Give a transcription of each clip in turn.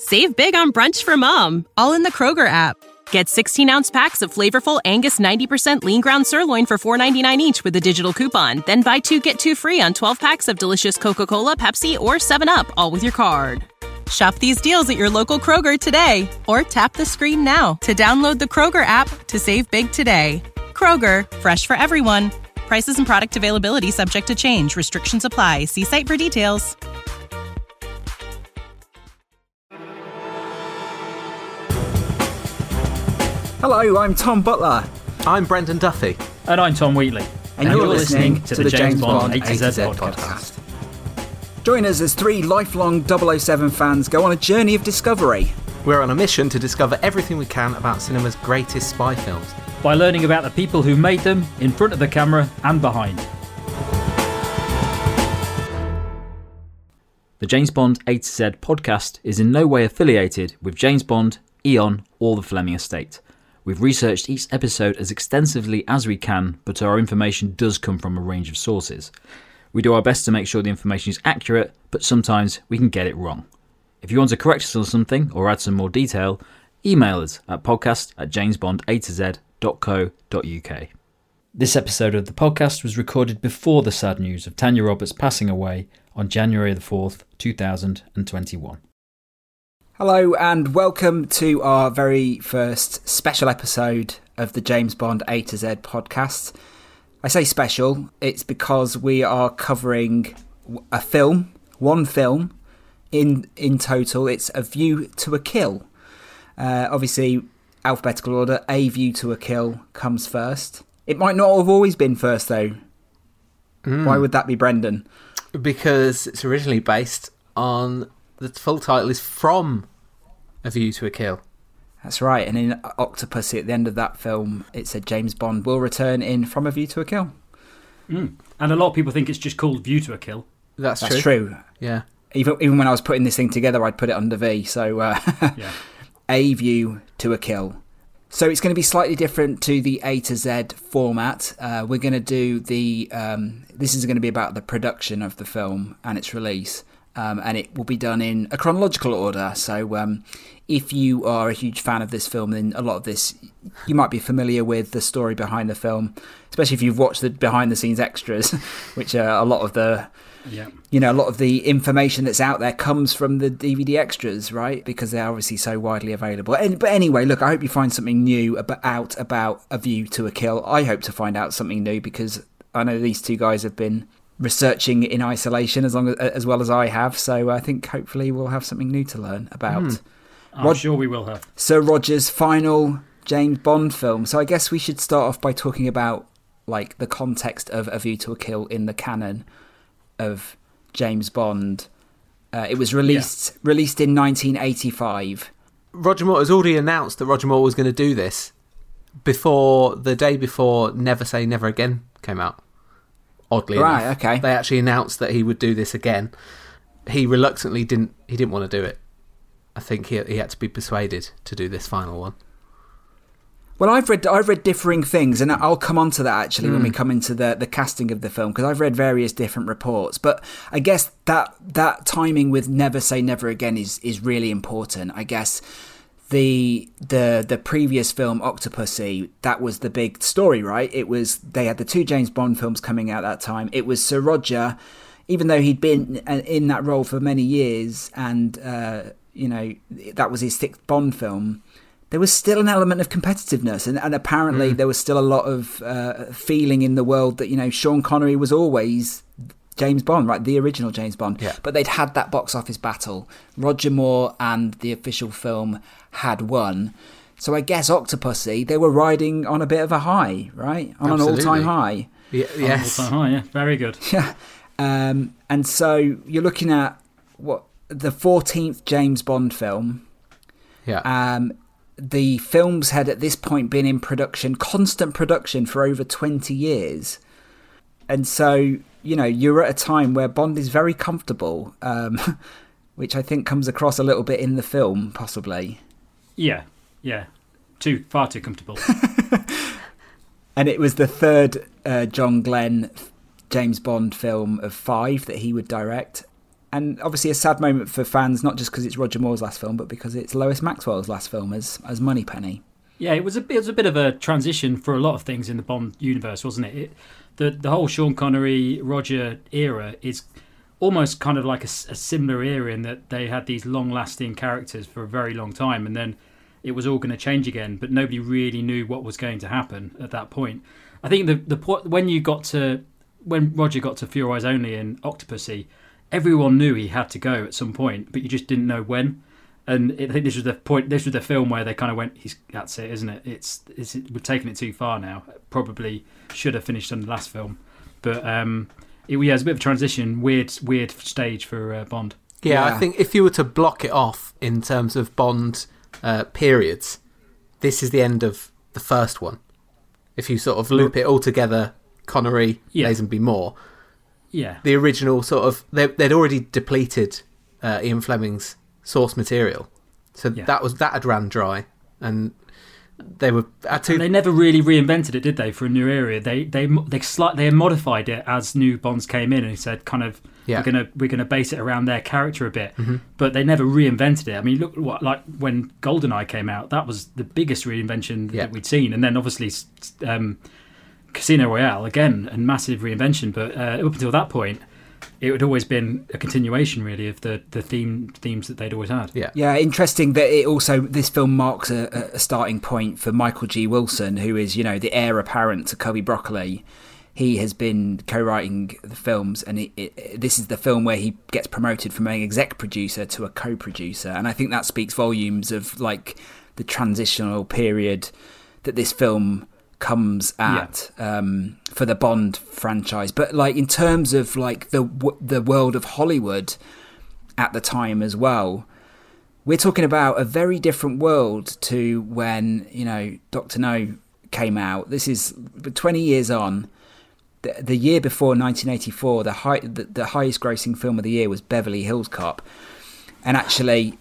Save big on brunch for mom, all in the Kroger app. Get 16-ounce packs of flavorful Angus 90% lean ground sirloin for $4.99 each with a digital coupon. Then buy 2, get 2 free on 12 packs of delicious Coca-Cola, Pepsi, or 7-Up, all with your card. Shop these deals at your local Kroger today, or tap the screen now to download the Kroger app to save big today. Kroger, fresh for everyone. Prices and product availability subject to change. Restrictions apply. See site for details. Hello, I'm Tom Butler. I'm Brendan Duffy. And I'm Tom Wheatley. And you're listening to the James Bond A to Z podcast. Join us as 3 lifelong 007 fans go on a journey of discovery. We're on a mission to discover everything we can about cinema's greatest spy films, by learning about the people who made them, in front of the camera and behind. The James Bond A to Z podcast is in no way affiliated with James Bond, Eon, or the Fleming estate. We've researched each episode as extensively as we can, but our information does come from a range of sources. We do our best to make sure the information is accurate, but sometimes we can get it wrong. If you want to correct us on something or add some more detail, email us at podcast@jamesbondatz.co.uk. This episode of the podcast was recorded before the sad news of Tanya Roberts passing away on January the 4th, 2021. Hello and welcome to our very first special episode of the James Bond A to Z podcast. I say special, it's because we are covering a film, one film, in total. It's A View to a Kill. Obviously, alphabetical order, A View to a Kill comes first. It might not have always been first though. Why would that be, Brendan? Because it's originally based on... The full title is From A View to a Kill. That's right, and in Octopussy, at the end of that film, it said James Bond will return in From A View to a Kill. And a lot of people think it's just called View to a Kill. That's true. Yeah. Even when I was putting this thing together, I'd put it under V, so yeah. A View to a Kill. So it's going to be slightly different to the A to Z format. We're going to do the... this is going to be about the production of the film and its release. And it will be done in a chronological order. So if you are a huge fan of this film, then a lot of this you might be familiar with the story behind the film, especially if you've watched the behind the scenes extras, which are a lot of the a lot of the information that's out there comes from the DVD extras, right? Because they're obviously so widely available. But anyway, look, I hope you find something new about A View to a Kill. I hope to find out something new because I know these two guys have been researching in isolation as well as I have, so I think hopefully we'll have something new to learn about. I'm sure we will have. Sir Roger's final James Bond film. So I guess we should start off by talking about like the context of A View to a Kill in the canon of James Bond. It was released in 1985. Roger Moore has already announced that Roger Moore was going to do this the day before Never Say Never Again came out. Oddly enough. Okay. They actually announced that he would do this again. He reluctantly didn't want to do it. I think he had to be persuaded to do this final one. Well, I've read differing things, and I'll come on to that actually when we come into the casting of the film, because I've read various different reports. But I guess that timing with Never Say Never Again is really important. I guess the previous film, Octopussy, that was the big story, right? They had the 2 James Bond films coming out at that time. It was Sir Roger, even though he'd been in that role for many years, and that was his 6th Bond film. There was still an element of competitiveness, and apparently there was still a lot of feeling in the world that Sean Connery was always James Bond, right? The original James Bond. Yeah. But they'd had that box office battle. Roger Moore and the official film had won. So I guess Octopussy, they were riding on a bit of a high, right? On Absolutely. an all-time high. Yes. All-time high, yeah. Very good. Yeah. And so you're looking at the 14th James Bond film. Yeah. The films had at this point been in production, constant production, for over 20 years. And so, you're at a time where Bond is very comfortable, which I think comes across a little bit in the film, possibly. Yeah. Far too comfortable. And it was the 3rd John Glenn James Bond film of 5 that he would direct. And obviously a sad moment for fans, not just because it's Roger Moore's last film, but because it's Lois Maxwell's last film as Moneypenny. Yeah, it was a bit of a transition for a lot of things in the Bond universe, wasn't it? The whole Sean Connery, Roger era is almost kind of like a similar era in that they had these long-lasting characters for a very long time, and then it was all going to change again, but nobody really knew what was going to happen at that point. I think the point when Roger got to For Your Eyes Only and Octopussy, everyone knew he had to go at some point, but you just didn't know when. And I think this was the point. This was the film where they kind of went, "That's it, isn't it? We're taking it too far now. Probably should have finished on the last film." But it was a bit of a transition, weird stage for Bond. Yeah, I think if you were to block it off in terms of Bond periods, this is the end of the first one. If you sort of loop it all together, Connery, Lazenby, Moore. Yeah. The original sort of... They'd already depleted Ian Fleming's source material. So that had ran dry. And they were... And they never really reinvented it, did they, for a new era? They modified it as new Bonds came in and said kind of... Yeah. We're gonna base it around their character a bit, but they never reinvented it. I mean, look like when GoldenEye came out, that was the biggest reinvention that we'd seen, and then obviously Casino Royale again, a massive reinvention. But up until that point, it had always been a continuation, really, of the themes that they'd always had. Yeah. Interesting that this film marks a starting point for Michael G. Wilson, who is the heir apparent to Cubby Broccoli. He has been co-writing the films, and this is the film where he gets promoted from an exec producer to a co-producer, and I think that speaks volumes of like the transitional period that this film comes at for the Bond franchise. But like in terms of like the world of Hollywood at the time as well, we're talking about a very different world to when Dr. No came out. This is 20 years on. The year before, 1984, the highest grossing film of the year was Beverly Hills Cop, and actually,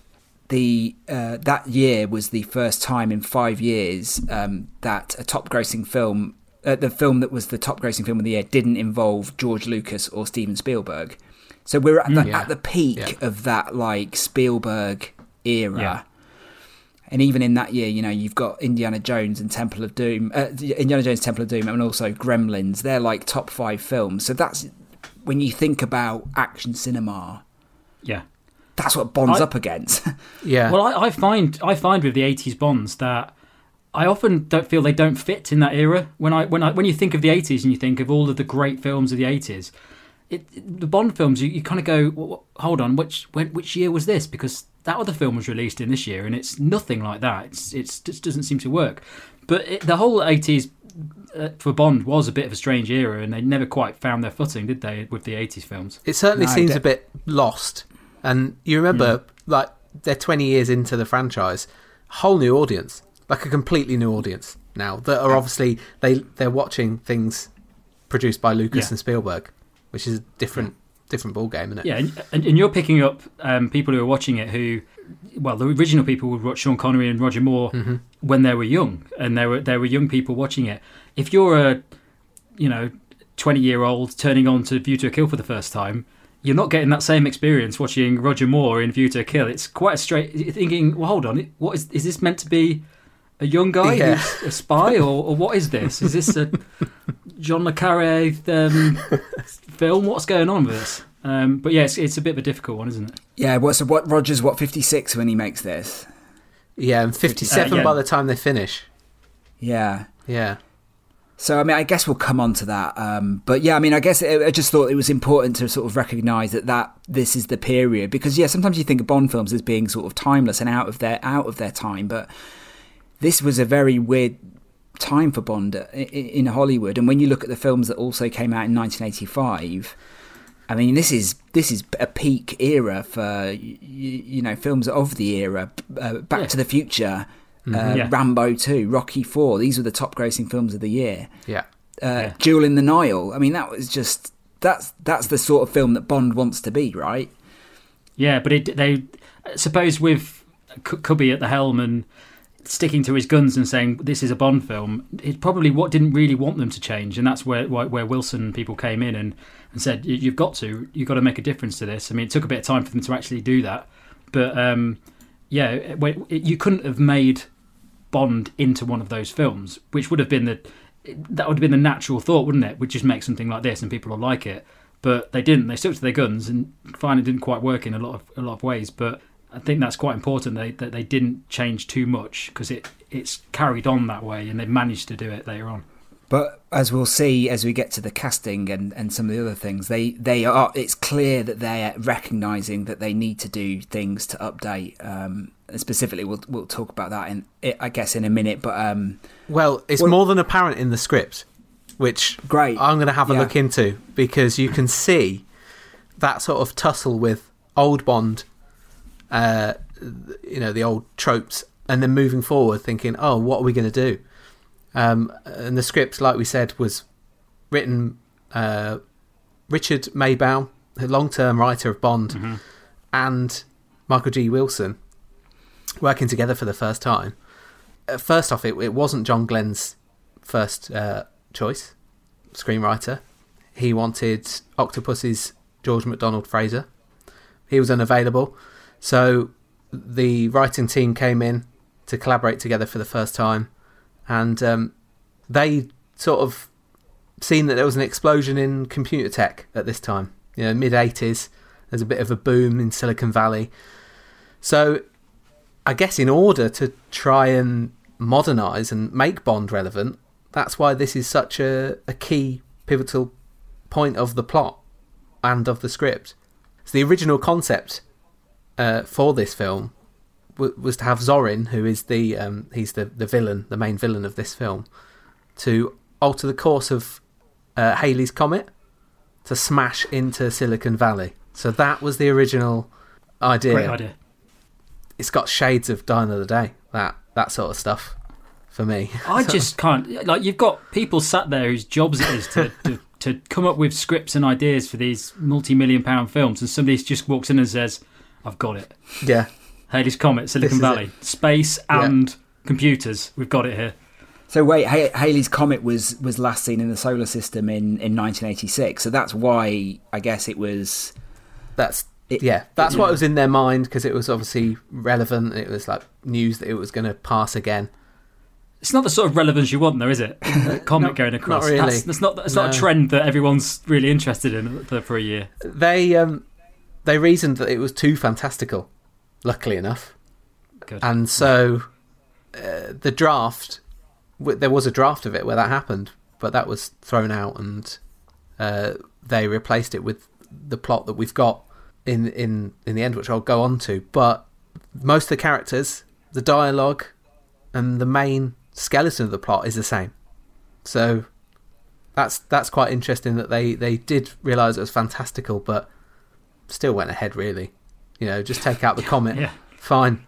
that year was the first time in 5 years that a top grossing film, the film that was the top grossing film of the year, didn't involve George Lucas or Steven Spielberg. So we're at the peak of that like Spielberg era. Yeah. And even in that year, you've got Indiana Jones and Temple of Doom, and also Gremlins. They're like top 5 films. So that's when you think about action cinema. Yeah, that's what Bond's up against. Yeah. Well, I find with the 80s Bonds that I often don't feel they don't fit in that era. When you think of the 80s and you think of all of the great films of the 80s, the Bond films, you kind of go, well, hold on, which year was this? Because that other film was released in this year, and it's nothing like that. It just doesn't seem to work. But the whole 80s for Bond was a bit of a strange era, and they never quite found their footing, did they, with the 80s films? It certainly seems a bit lost. And you remember, like, they're 20 years into the franchise, whole new audience, like a completely new audience now, that are obviously, they're watching things produced by Lucas and Spielberg, which is a different ballgame, isn't it? Yeah, and you're picking up people who are watching it who, well, the original people would watch Sean Connery and Roger Moore when they were young, and there were young people watching it. If you're a 20-year-old turning on to View to a Kill for the first time, you're not getting that same experience watching Roger Moore in View to a Kill. It's quite a straight. You're thinking, well, hold on, what is this meant to be? A young guy who's a spy, or what is this? Is this a John le Carré film? What's going on with this? But yeah, it's a bit of a difficult one, isn't it? Yeah, Roger's 56 when he makes this? Yeah, and 57 by the time they finish. Yeah. Yeah. So, I mean, I guess we'll come on to that. But yeah, I mean, I guess I just thought it was important to sort of recognise that this is the period. Because, sometimes you think of Bond films as being sort of timeless and out of their time, but this was a very weird time for Bond in Hollywood. And when you look at the films that also came out in 1985, I mean, this is a peak era for films of the era. Back to the Future, Rambo 2, Rocky 4. These were the top grossing films of the year. Jewel in the Nile. I mean, that was just that's the sort of film that Bond wants to be, right? Yeah, but they suppose with Cubby at the helm and sticking to his guns and saying this is a Bond film, it probably didn't really want them to change, and that's where Wilson people came in and said you've got to make a difference to this. I mean, it took a bit of time for them to actually do that, but you couldn't have made Bond into one of those films, which would have been the natural thought, wouldn't it? We'd just make something like this and people will like it. But they didn't. They stuck to their guns, and finally didn't quite work in a lot of ways. But I think that's quite important that they didn't change too much, because it's carried on that way, and they've managed to do it later on. But as we'll see as we get to the casting and some of the other things, it's clear that they're recognising that they need to do things to update. Specifically, we'll talk about that I guess in a minute. But it's more than apparent in the script, which great. I'm going to have a look into, because you can see that sort of tussle with old Bond, the old tropes, and then moving forward thinking, oh, what are we going to do? And the script, like we said, was written Richard Maybaum, the long-term writer of Bond, and Michael G. Wilson working together for the first time. First off, it wasn't John Glenn's first choice screenwriter. He wanted Octopus's George MacDonald Fraser. He was unavailable, so the writing team came in to collaborate together for the first time, and they sort of seen that there was an explosion in computer tech at this time. Mid-80s, there's a bit of a boom in Silicon Valley. So I guess in order to try and modernise and make Bond relevant, that's why this is such a key, pivotal point of the plot and of the script. So the original concept for this film was to have Zorin, who is he's the villain, the main villain of this film, to alter the course of Halley's Comet to smash into Silicon Valley. So that was the original idea. Great idea. It's got shades of Die Another Day, that sort of stuff, for me. I just can't... you've got people sat there whose jobs it is to come up with scripts and ideas for these multi-million-pound films, and somebody just walks in and says, I've got it. Yeah. Halley's Comet, Silicon Valley. Space and computers. We've got it here. So wait, Halley's Comet was last seen in the solar system in 1986. So that's why I guess it was... That's what was in their mind, because it was obviously relevant. It was like news that it was going to pass again. It's not the sort of relevance you want, though, is it? A comet going across. Not really. It's not a trend that everyone's really interested in for a year. They reasoned that it was too fantastical, luckily enough. Good. And so the draft, there was a draft of it where that happened, but that was thrown out, and they replaced it with the plot that we've got in the end, which I'll go on to. But most of the characters, the dialogue, and the main skeleton of the plot is the same. So that's quite interesting that they did realise it was fantastical, but still went ahead, really. Just take out the comet. Yeah. Fine.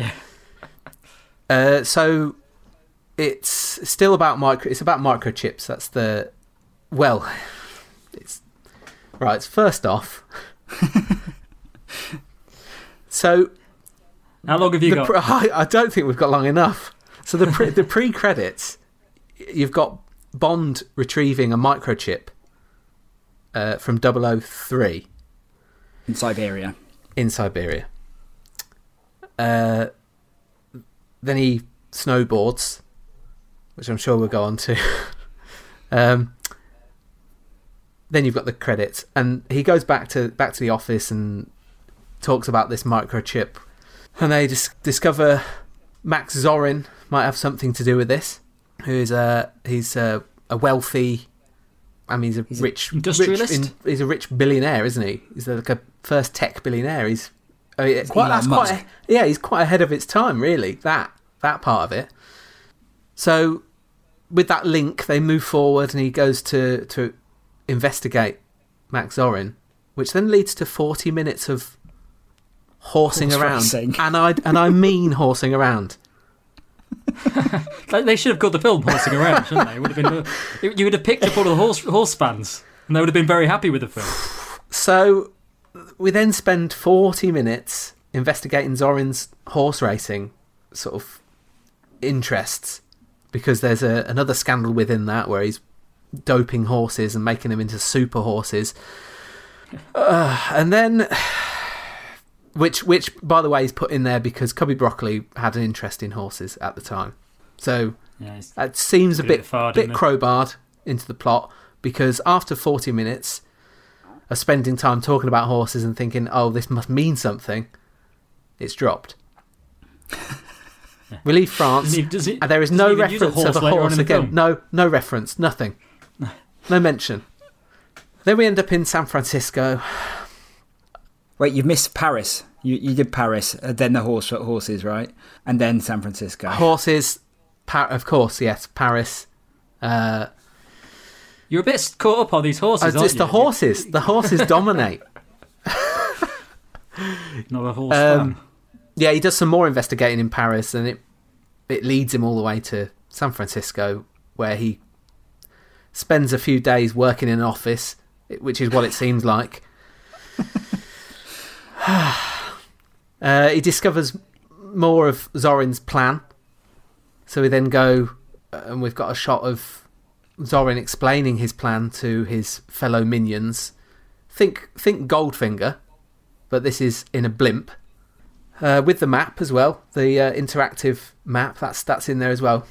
Yeah. So it's still about microchips. That's the... Well, it's... Right, first off... So... How long have you got? I don't think we've got long enough. So the pre-credits, you've got Bond retrieving a microchip from 003. In Siberia. Then he snowboards, which I'm sure we'll go on to. Then you've got the credits, and he goes back to the office and talks about this microchip, and they discover Max Zorin might have something to do with this. He's a wealthy... I mean, he's a rich industrialist. He's a rich billionaire, isn't he? He's like a first tech billionaire. He's quite ahead of its time, really. That part of it. So, with that link, they move forward, and he goes to investigate Max Zorin, which then leads to 40 minutes of horsing around, racing. and I mean horsing around. They should have called the film "Horsing Around," shouldn't they? It would have been. You would have picked up all the horse fans, and they would have been very happy with the film. So we then spend 40 minutes investigating Zorin's horse racing sort of interests, because there's another scandal within that where he's doping horses and making them into super horses. And then, which by the way is put in there because Cubby Broccoli had an interest in horses at the time. So it seems a bit crowbarred into the plot, because after 40 minutes of spending time talking about horses and thinking, oh, this must mean something, it's dropped. We leave France, and there is no reference to the horse again. No reference, nothing. No mention. Then we end up in San Francisco. Wait, you've missed Paris. You did Paris, then the horses, right? And then San Francisco. Horses, of course, yes, Paris. You're a bit caught up on these horses, aren't you? The horses. The horses dominate. Not a horse fan. Yeah, he does some more investigating in Paris, and it leads him all the way to San Francisco, where he spends a few days working in an office, which is what it seems like. He discovers more of Zorin's plan. So we then go, and we've got a shot of Zorin explaining his plan to his fellow minions. Think Goldfinger, but this is in a blimp. With the map as well, the interactive map, that's in there as well.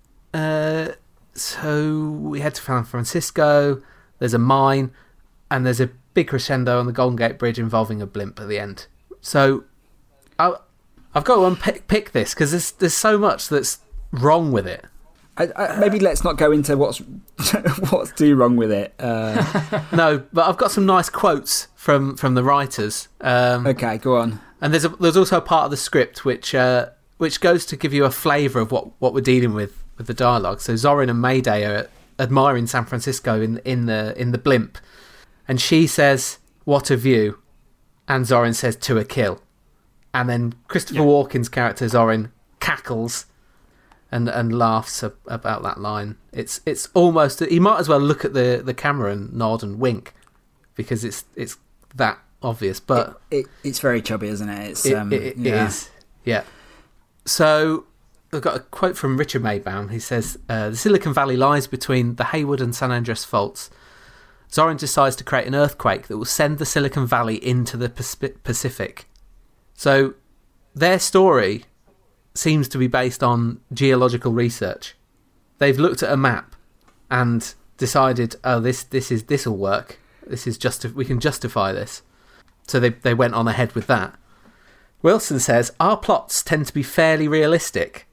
So we head to San Francisco, there's a mine, and there's a big crescendo on the Golden Gate Bridge involving a blimp at the end. So I've got to unpick this, because there's so much that's wrong with it. Maybe let's not go into what's too wrong with it. No, but I've got some nice quotes from the writers. Okay, go on. And there's also a part of the script which goes to give you a flavour of what we're dealing with the dialogue. So Zorin and Mayday are admiring San Francisco in the blimp, and she says, "What a view," and Zorin says, "To a kill," and then Christopher Walken's character Zorin cackles and laughs about that line. It's almost, he might as well look at the camera and nod and wink, because it's that obvious. But it's very chubby, isn't it? It is. Yeah. So I've got a quote from Richard Maybaum. He says, the Silicon Valley lies between the Hayward and San Andreas faults. Zorin decides to create an earthquake that will send the Silicon Valley into the Pacific. So their story seems to be based on geological research. They've looked at a map and decided, oh, this will work. We can justify this. So they went on ahead with that. Wilson says, our plots tend to be fairly realistic.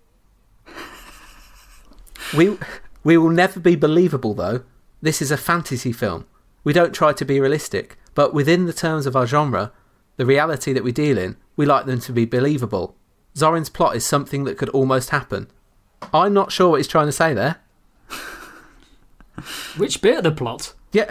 We will never be believable, though. This is a fantasy film. We don't try to be realistic, but within the terms of our genre, the reality that we deal in, we like them to be believable. Zorin's plot is something that could almost happen. I'm not sure what he's trying to say there. Which bit of the plot? Yeah,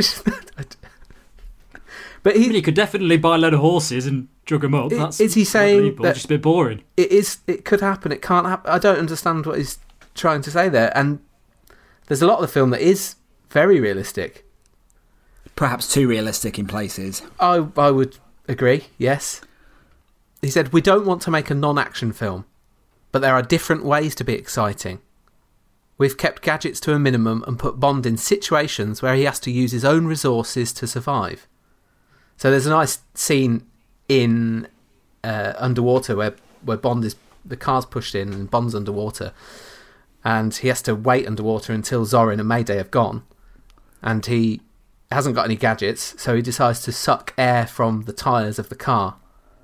but he could definitely buy a load of horses and drug them up. Is he saying that just a bit boring? It could happen. It can't happen. I don't understand what he's trying to say there. And there's a lot of the film that is very realistic. Perhaps too realistic in places. I would agree. Yes. He said, we don't want to make a non-action film, but there are different ways to be exciting. We've kept gadgets to a minimum and put Bond in situations where he has to use his own resources to survive. So there's a nice scene in Underwater where Bond is, the car's pushed in and Bond's underwater, and he has to wait underwater until Zorin and Mayday have gone, and he hasn't got any gadgets, so he decides to suck air from the tyres of the car.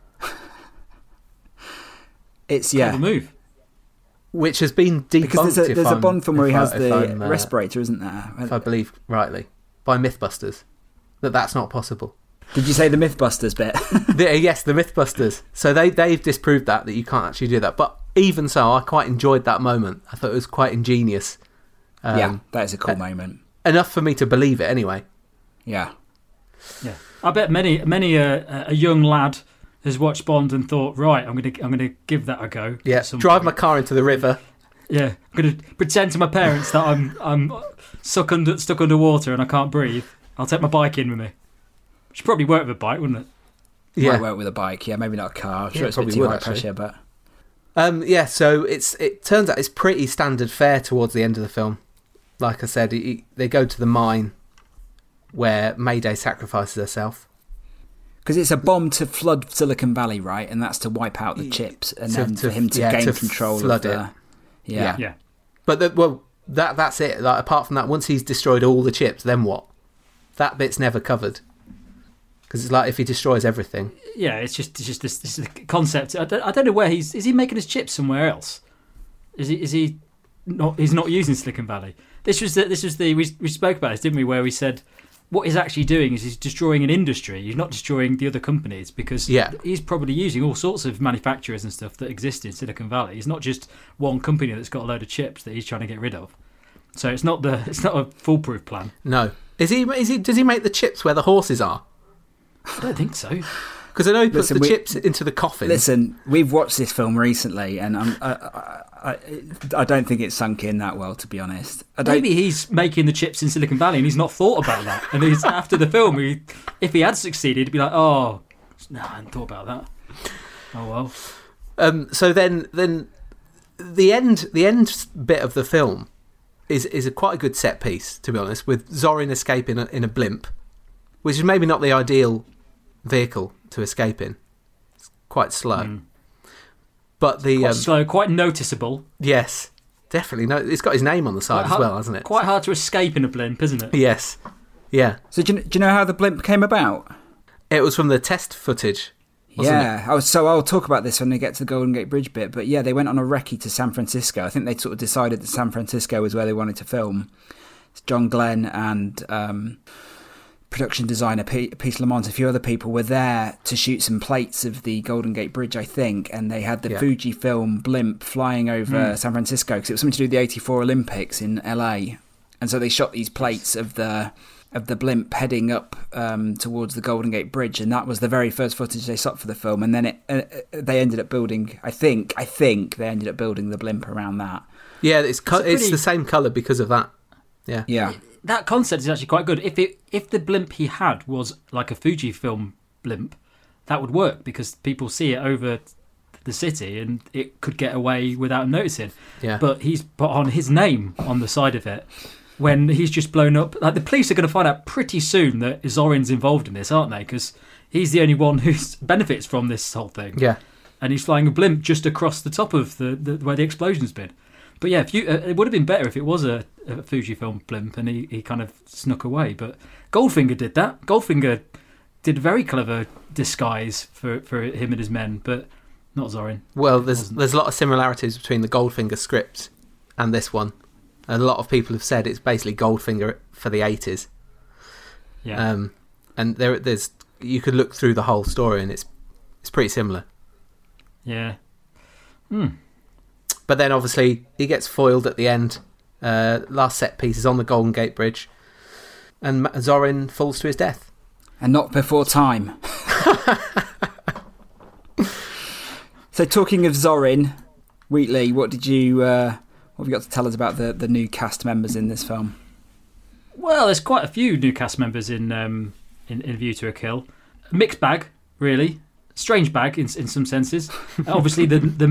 It's kind of a move, which has been debunked. Because there's a Bond film where he has the respirator, isn't there? If I believe rightly, by MythBusters, that's not possible. Did you say the MythBusters bit? Yes, the MythBusters. So they've disproved that you can't actually do that. But even so, I quite enjoyed that moment. I thought it was quite ingenious. Yeah, that is a cool moment. Enough for me to believe it, anyway. Yeah. I bet many a young lad has watched Bond and thought, right, I'm gonna give that a go. Yeah, drive my car into the river. Yeah, I'm gonna pretend to my parents that I'm stuck underwater and I can't breathe. I'll take my bike in with me. Should probably work with a bike, wouldn't it? Yeah, might work with a bike. Yeah, maybe not a car. I'm sure it's a bit too high pressure, but So it turns out it's pretty standard fare towards the end of the film. Like I said, they go to the mine where Mayday sacrifices herself. Because it's a bomb to flood Silicon Valley, right? And that's to wipe out the chips, and then for him to gain control of the... Yeah. But that's it. Like, apart from that, once he's destroyed all the chips, then what? That bit's never covered. Because it's like if he destroys everything. Yeah, it's just this concept. I don't know where is he making his chips somewhere else? Is he not? He's not using Silicon Valley. We spoke about this, didn't we? Where we said what he's actually doing is he's destroying an industry. He's not destroying the other companies, because he's probably using all sorts of manufacturers and stuff that exist in Silicon Valley. It's not just one company that's got a load of chips that he's trying to get rid of. So it's not a foolproof plan. No. Does he make the chips where the horses are? I don't think so. Because I know he puts the chips into the coffin. Listen, we've watched this film recently, and I don't think it's sunk in that well, to be honest. Maybe he's making the chips in Silicon Valley and he's not thought about that. And he's after the film, if he had succeeded, he'd be like, "Oh, no, I hadn't thought about that." Oh well. So then the end bit of the film is quite a good set piece, to be honest, with Zorin escaping in a blimp, which is maybe not the ideal vehicle to escape in. It's quite slow. But quite slow, quite noticeable. Yes, definitely. No, it's got his name on the side as well, hasn't it? Quite hard to escape in a blimp, isn't it? Yes. Yeah. So do you know how the blimp came about? It was from the test footage. So I'll talk about this when they get to the Golden Gate Bridge bit. But yeah, they went on a recce to San Francisco. I think they sort of decided that San Francisco was where they wanted to film. It's John Glenn and production designer Peter Lamont, a few other people were there to shoot some plates of the Golden Gate Bridge, I think, and they had the Fujifilm blimp flying over San Francisco because it was something to do with the '84 Olympics in LA, and so they shot these plates of the blimp heading up towards the Golden Gate Bridge, and that was the very first footage they shot for the film. And then they ended up building, I think they ended up building the blimp around that. Yeah, it's the same colour because of that. Yeah. That concept is actually quite good. If the blimp he had was like a Fujifilm blimp, that would work because people see it over the city and it could get away without noticing. Yeah. But he's put on his name on the side of it when he's just blown up. Like, the police are going to find out pretty soon that Zorin's involved in this, aren't they? Because he's the only one who benefits from this whole thing. Yeah. And he's flying a blimp just across the top of the where the explosion's been. But yeah, it would have been better if it was a Fujifilm blimp and he kind of snuck away. But Goldfinger did that. Goldfinger did a very clever disguise for him and his men, but not Zorin. Well, there's a lot of similarities between the Goldfinger script and this one. A lot of people have said it's basically Goldfinger for the 80s. Yeah. And there's you could look through the whole story and it's pretty similar. Yeah. But then obviously he gets foiled at the end. Last set piece is on the Golden Gate Bridge, and Zorin falls to his death. And not before time. So talking of Zorin, Wheatley, what have you got to tell us about the new cast members in this film? Well, there's quite a few new cast members in View to a Kill. Mixed bag, really. Strange bag in some senses. Obviously, the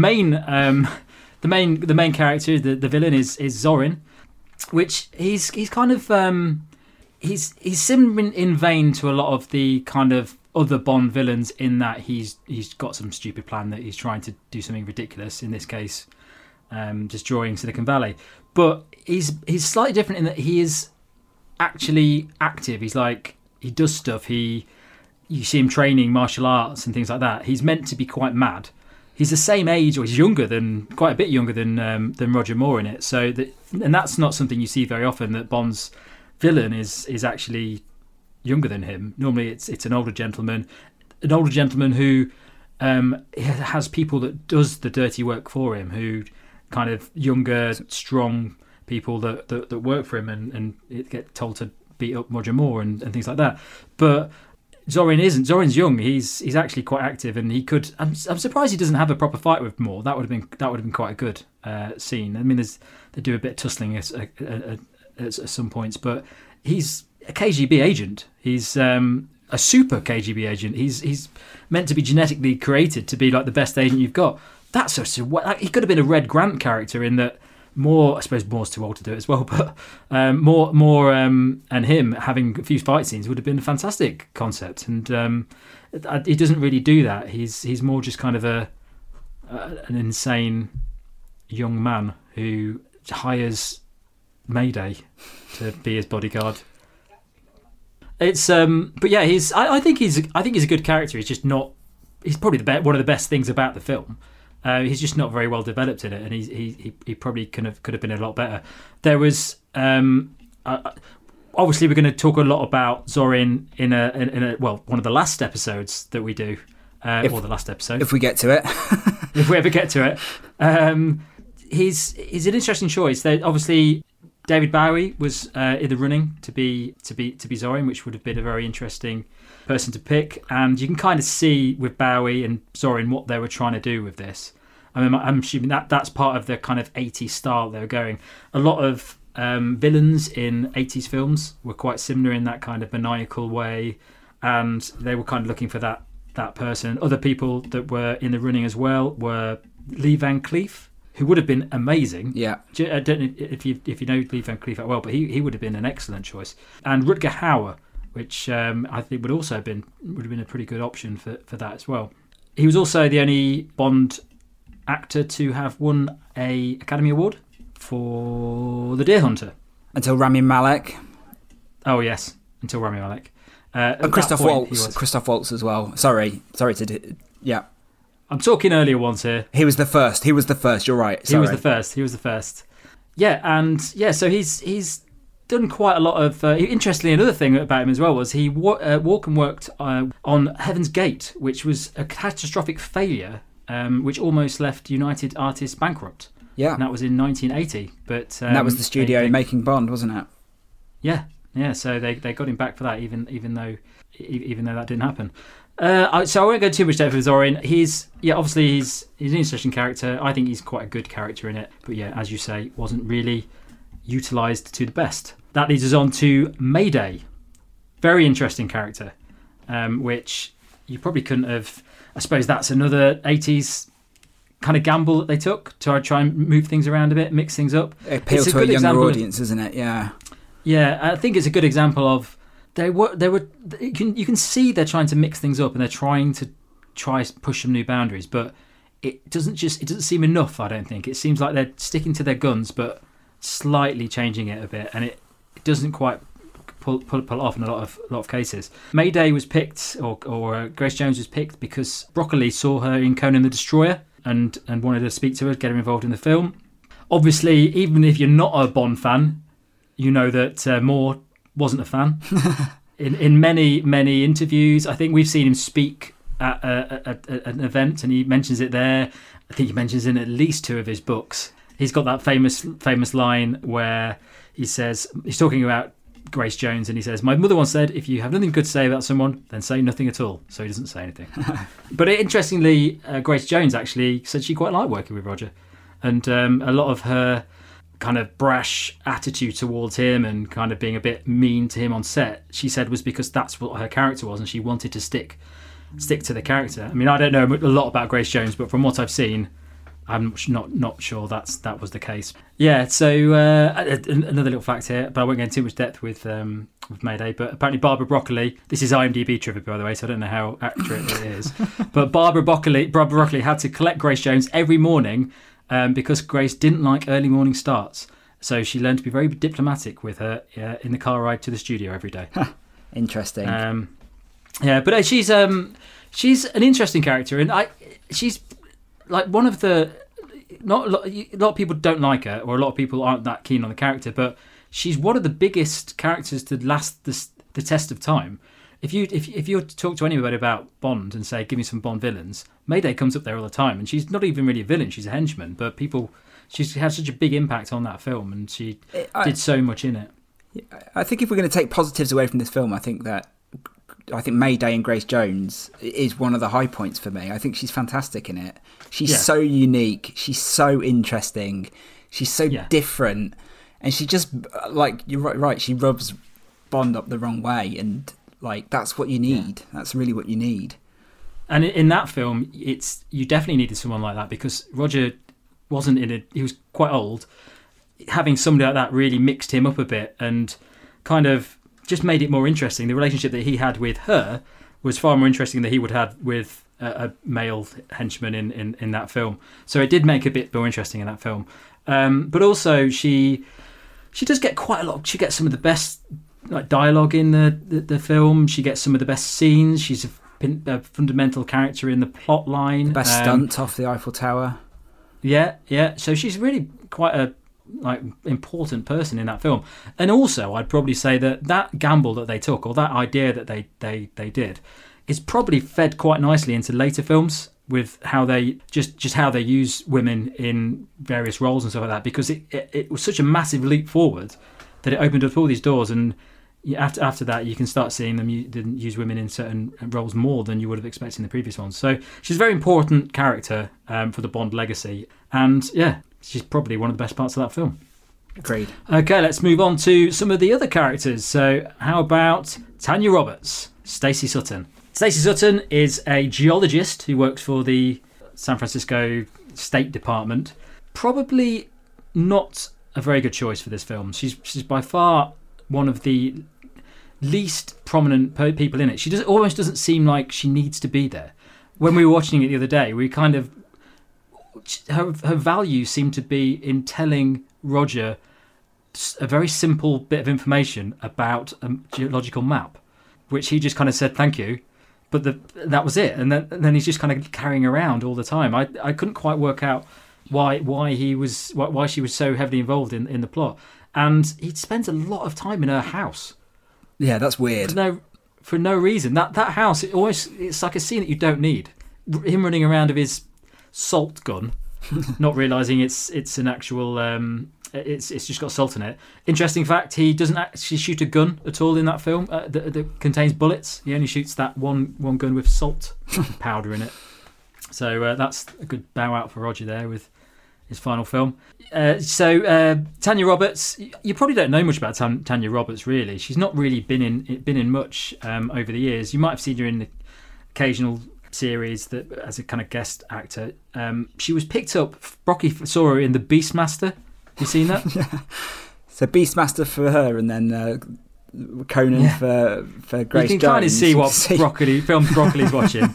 main character, the villain, is Zorin, which he's kind of he's similar in vein to a lot of the kind of other Bond villains in that he's got some stupid plan that he's trying to do something ridiculous. In this case, destroying Silicon Valley. But he's slightly different in that he is actually active. He's like, he does stuff. You see him training martial arts and things like that. He's meant to be quite mad. He's the same age, or he's quite a bit younger than Roger Moore in it. So and that's not something you see very often, that Bond's villain is actually younger than him. Normally it's an older gentleman who has people that does the dirty work for him, who kind of younger, strong people that work for him and get told to beat up Roger Moore and things like that. But Zorin isn't. Zorin's young. He's actually quite active, and he could. I'm surprised he doesn't have a proper fight with Moore. That would have been quite a good scene. I mean, they do a bit of tussling at some points, but he's a KGB agent. He's a super KGB agent. He's meant to be genetically created to be like the best agent you've got. that's he could have been a Red Grant character in that. I suppose Moore's too old to do it as well, but Moore and him having a few fight scenes would have been a fantastic concept. And he doesn't really do that. He's more just kind of an insane young man who hires Mayday to be his bodyguard. It's but yeah, I think he's a good character. He's just not. He's probably one of the best things about the film. He's just not very well developed in it, and he probably could have been a lot better. There was obviously we're going to talk a lot about Zorin in a one of the last episodes that we do, or the last episode if we get to it, if we ever get to it. He's an interesting choice. Obviously, David Bowie was in the running to be Zorin, which would have been a very interesting person to pick, and you can kind of see with Bowie and Zorin what they were trying to do with this. I mean, I'm assuming that's part of the kind of 80s style they were going. A lot of villains in 80s films were quite similar in that kind of maniacal way, and they were kind of looking for that person. Other people that were in the running as well were Lee Van Cleef, who would have been amazing. Yeah, I don't know if you know Lee Van Cleef that well, but he would have been an excellent choice. And Rutger Hauer, which I think would have been a pretty good option for that as well. He was also the only Bond actor to have won a Academy Award for The Deer Hunter. Until Rami Malek. Oh yes, until Rami Malek. And Christoph Waltz. Christoph Waltz as well. Sorry to do. Yeah. I'm talking earlier ones here. He was the first. You're right. Sorry. He was the first. Yeah, and yeah, so he's done quite a lot of. Interestingly, another thing about him as well was he Walken worked on Heaven's Gate, which was a catastrophic failure, which almost left United Artists bankrupt. Yeah, and that was in 1980. But and that was the studio making Bond, wasn't it? Yeah. So they got him back for that, even though that didn't happen. So I won't go too much depth with Zorin. He's an interesting character. I think he's quite a good character in it. But yeah, as you say, wasn't really utilised to the best. That leads us on to Mayday. Very interesting character, which you probably couldn't have. I suppose that's another 80s kind of gamble that they took to try and move things around a bit, mix things up. Appeal to a younger audience, isn't it? Yeah. Yeah, I think it's a good example of you can see they're trying to mix things up and they're trying to push some new boundaries, but it doesn't seem enough. I don't think it seems like they're sticking to their guns but slightly changing it a bit, and it doesn't quite pull off in a lot of cases. Mayday was picked, or Grace Jones was picked because Broccoli saw her in Conan the Destroyer and wanted to speak to her, get her involved in the film. Obviously, even if you're not a Bond fan, you know that Moore wasn't a fan. in many interviews, I think we've seen him speak at an event, and he mentions it there. I think he mentions it in at least 2 of his books. He's got that famous line where he says, he's talking about Grace Jones, and he says, "My mother once said, if you have nothing good to say about someone, then say nothing at all." So he doesn't say anything. But interestingly, Grace Jones actually said she quite liked working with Roger, and a lot of her kind of brash attitude towards him and kind of being a bit mean to him on set, she said was because that's what her character was, and she wanted to stick to the character. I mean, I don't know a lot about Grace Jones, but from what I've seen, I'm not sure that was the case. Yeah, so another little fact here, but I won't go into too much depth with Mayday, but apparently Barbara Broccoli, this is IMDb trivia by the way, so I don't know how accurate it is, but Barbara Broccoli had to collect Grace Jones every morning because Grace didn't like early morning starts. So she learned to be very diplomatic with her in the car ride to the studio every day. Interesting. Yeah, but she's an interesting character, and she's like one of the a lot of people don't like her, or a lot of people aren't that keen on the character, but she's one of the biggest characters to last the test of time. If you talk to anybody about Bond and say, give me some Bond villains, Mayday comes up there all the time, and she's not even really a villain, she's a henchman, but she's had such a big impact on that film, and she did so much in it. I think if we're going to take positives away from this film, I think Mayday and Grace Jones is one of the high points for me. I think she's fantastic in it. She's so unique, she's so interesting, she's so different, and she just, like, you're right, she rubs Bond up the wrong way, and like that's what you need. That's really what you need. And in that film, you definitely needed someone like that because Roger he was quite old. Having somebody like that really mixed him up a bit and kind of just made it more interesting. The relationship that he had with her was far more interesting than he would have with a male henchman in that film. So it did make it a bit more interesting in that film. But also she does get quite a lot. She gets some of the best dialogue in the film. She gets some of the best scenes. She's a fundamental character in the plot line. The best stunt off the Eiffel Tower. Yeah. So she's really quite a important person in that film. And also, I'd probably say that gamble that they took, or that idea that they did, is probably fed quite nicely into later films with how they just how they use women in various roles and stuff like that. Because it was such a massive leap forward that it opened up all these doors, and after that you can start seeing them use women in certain roles more than you would have expected in the previous ones. So she's a very important character for the Bond legacy, and she's probably one of the best parts of that film. Agreed. Okay, let's move on to some of the other characters. So how about Tanya Roberts, Stacey Sutton? Stacey Sutton is a geologist who works for the San Francisco State Department. Probably not a very good choice for this film. She's by far one of the least prominent people in it. She almost doesn't seem like she needs to be there. When we were watching it the other day, we kind of her value seemed to be in telling Roger a very simple bit of information about a geological map, which he just kind of said thank you, but that was it. And then he's just kind of carrying around all the time. I couldn't quite work out why she was so heavily involved in the plot. And he spends a lot of time in her house. Yeah, that's weird. For no reason. That house, it's like a scene that you don't need. Him running around with his salt gun, not realising it's an actual it's just got salt in it. Interesting fact, he doesn't actually shoot a gun at all in that film that contains bullets. He only shoots that one gun with salt powder in it. So that's a good bow out for Roger there with his final film. Tanya Roberts, you probably don't know much about Tanya Roberts, really. She's not really been in much over the years. You might have seen her in the occasional series that as a kind of guest actor. She was picked up. Brocky saw her in The Beastmaster. Have you seen that? Yeah. So Beastmaster for her, and then Conan for Grace Jones. You can kind of see what film Broccoli's watching.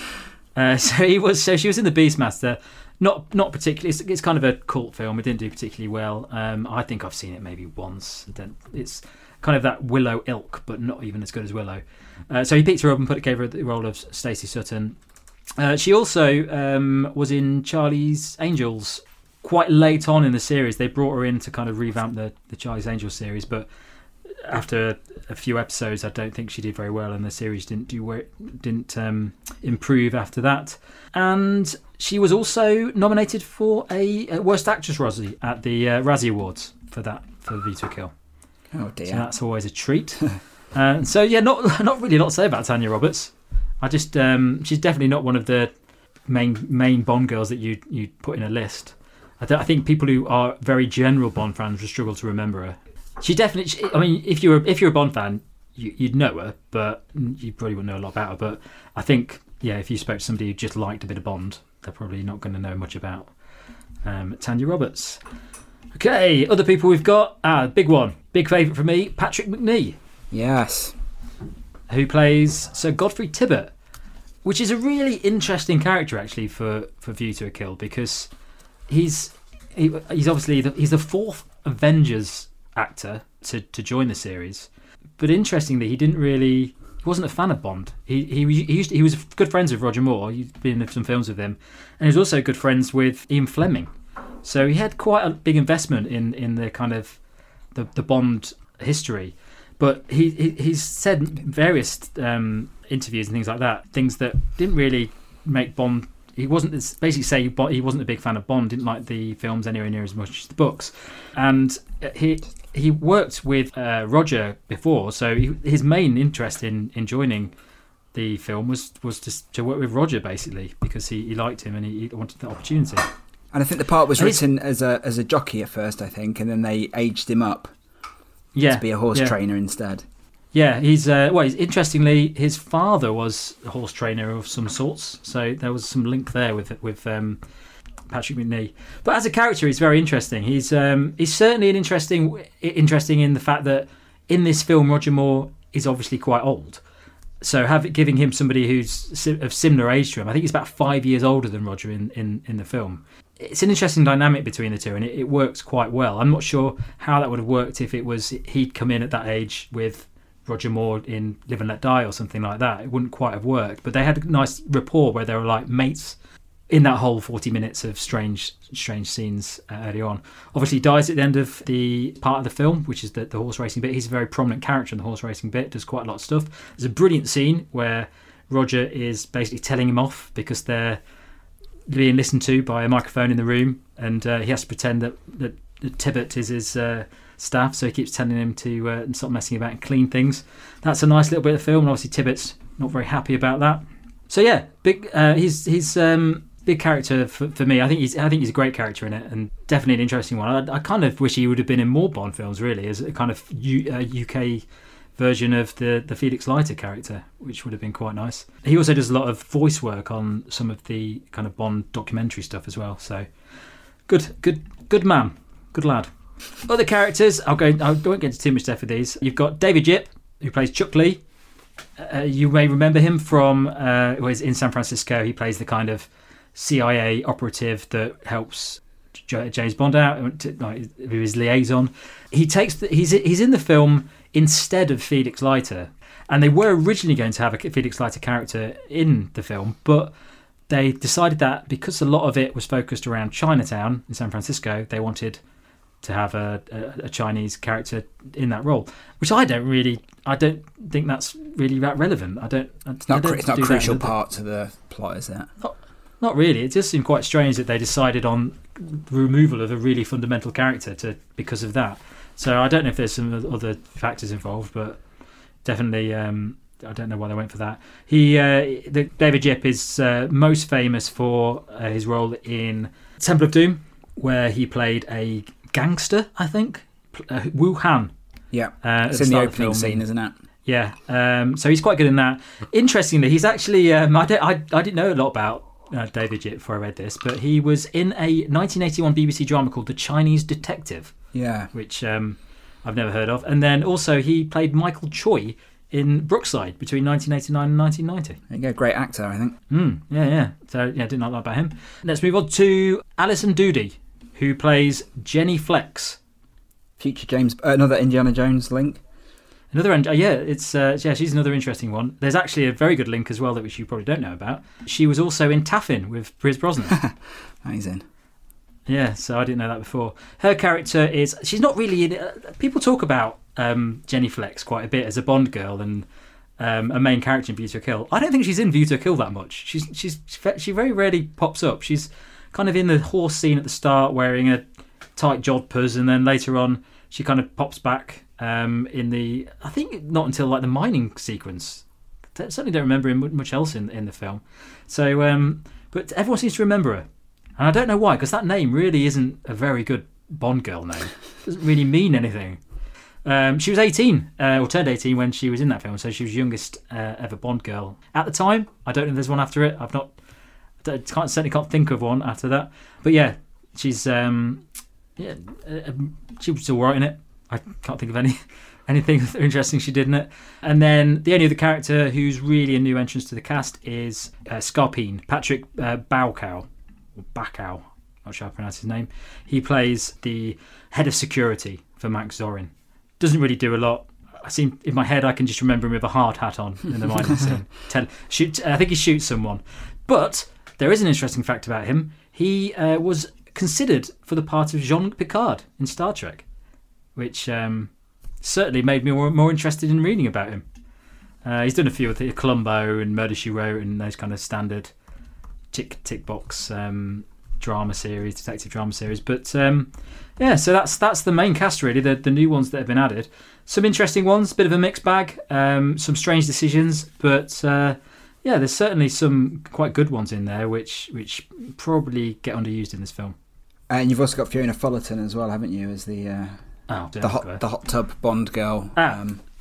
So she was in The Beastmaster. Not particularly. It's kind of a cult film. It didn't do particularly well. I think I've seen it maybe once. It's kind of that Willow ilk, but not even as good as Willow. So he picked her up and gave her the role of Stacey Sutton. She also was in Charlie's Angels quite late on in the series. They brought her in to kind of revamp the Charlie's Angels series, but after a few episodes, I don't think she did very well, and the series didn't improve after that. And she was also nominated for a Worst Actress Razzie at the Razzie Awards for View to a Kill. Oh dear! So that's always a treat. So yeah, not really a lot to say about Tanya Roberts. She's definitely not one of the main Bond girls that you put in a list. I think people who are very general Bond fans will struggle to remember her. She definitely. I mean, if you're a Bond fan, you'd know her, but you probably wouldn't know a lot about her. But I think, if you spoke to somebody who just liked a bit of Bond, they're probably not going to know much about Tanya Roberts. Okay, other people we've got. Big one, big favourite for me, Patrick Macnee. Yes. Who plays Sir Godfrey Tibbett, which is a really interesting character actually for View to a Kill, because he's obviously he's the fourth Avengers actor to join the series, but interestingly he wasn't a fan of Bond. He was good friends with Roger Moore. He'd been in some films with him, and he was also good friends with Ian Fleming, so he had quite a big investment in the kind of the Bond history. But he's said in various interviews and things like that, things that didn't really make Bond. He wasn't basically say he wasn't a big fan of Bond, didn't like the films anywhere near as much as the books, and he worked with Roger before, so his main interest in joining the film was to work with Roger, basically, because he liked him and he wanted the opportunity. And I think the part was written as a jockey at first, I think, and then they aged him up to be a horse trainer instead. Yeah, he's interestingly, his father was a horse trainer of some sorts, so there was some link there with Patrick Macnee. But as a character, he's very interesting. He's certainly interesting in the fact that in this film, Roger Moore is obviously quite old. So giving him somebody who's of similar age to him, I think he's about 5 years older than Roger in the film. It's an interesting dynamic between the two, and it works quite well. I'm not sure how that would have worked if it was he'd come in at that age with Roger Moore in Live and Let Die or something like that. It wouldn't quite have worked. But they had a nice rapport where they were like mates in that whole 40 minutes of strange scenes early on. Obviously, he dies at the end of the part of the film, which is the horse racing bit. He's a very prominent character in the horse racing bit, does quite a lot of stuff. There's a brilliant scene where Roger is basically telling him off because they're being listened to by a microphone in the room, and he has to pretend that Tibbet is his staff, so he keeps telling him to stop messing about and clean things. That's a nice little bit of the film, and obviously Tibbet's not very happy about that. So yeah, he's big character for me. I think he's a great character in it, and definitely an interesting one. I kind of wish he would have been in more Bond films, really, as a kind of UK version of the Felix Leiter character, which would have been quite nice. He also does a lot of voice work on some of the kind of Bond documentary stuff as well. So good man, good lad. Other characters, I won't get into too much depth with these. You've got David Gipp, who plays Chuck Lee. You may remember him from in San Francisco. He plays the kind of CIA operative that helps James Bond out with his liaison. He's in the film instead of Felix Leiter, and they were originally going to have a Felix Leiter character in the film, but they decided that because a lot of it was focused around Chinatown in San Francisco, they wanted to have a Chinese character in that role, which I don't think that's really that relevant. It's not a crucial part to the plot, is it? Not really. It just seemed quite strange that they decided on the removal of a really fundamental character because of that. So I don't know if there's some other factors involved, but definitely I don't know why they went for that. David Gipp is most famous for his role in Temple of Doom, where he played a gangster, I think, Wu Han. Yeah, it's in the opening scene, isn't it? Yeah, so he's quite good in that. Interestingly, he's actually I didn't know a lot about David Gipp before I read this, but he was in a 1981 BBC drama called The Chinese Detective. Yeah, which I've never heard of. And then also he played Michael Choi in Brookside between 1989 and 1990. There you go, great actor, I think. Yeah. So yeah, didn't know that about him. Let's move on to Alison Doody, who plays Jenny Flex. Future another Indiana Jones link. She's another interesting one. There's actually a very good link as well that which you probably don't know about. She was also in Taffin with Pierce Brosnan. Amazing. Yeah, so I didn't know that before. Her character she's not really in people talk about Jenny Flex quite a bit as a Bond girl and a main character in View to a Kill. I don't think she's in View to a Kill that much. She very rarely pops up. She's kind of in the horse scene at the start wearing a tight jodhpurs, and then later on she kind of pops back in the, I think not until like the mining sequence. I certainly don't remember much else in the film. So, but everyone seems to remember her. And I don't know why, because that name really isn't a very good Bond girl name. It doesn't really mean anything. She was 18, or turned 18 when she was in that film, so she was youngest ever Bond girl at the time. I don't know if there's one after it. Certainly can't think of one after that. But yeah, she was all right in it. I can't think of anything interesting she did in it. And then the only other character who's really a new entrance to the cast is Scarpine, Patrick Bacow. Not sure how to pronounce his name. He plays the head of security for Max Zorin. Doesn't really do a lot. In my head I can just remember him with a hard hat on in the mining scene. I think he shoots someone. But there is an interesting fact about him. He was considered for the part of Jean-Luc Picard in Star Trek, which certainly made me more interested in reading about him. He's done a few with Columbo and Murder, She Wrote and those kind of standard tick box drama series, detective drama series. But so that's the main cast really, the new ones that have been added. Some interesting ones, bit of a mixed bag, some strange decisions, but there's certainly some quite good ones in there which probably get underused in this film. And you've also got Fiona Fullerton as well, haven't you, as the hot tub Bond girl.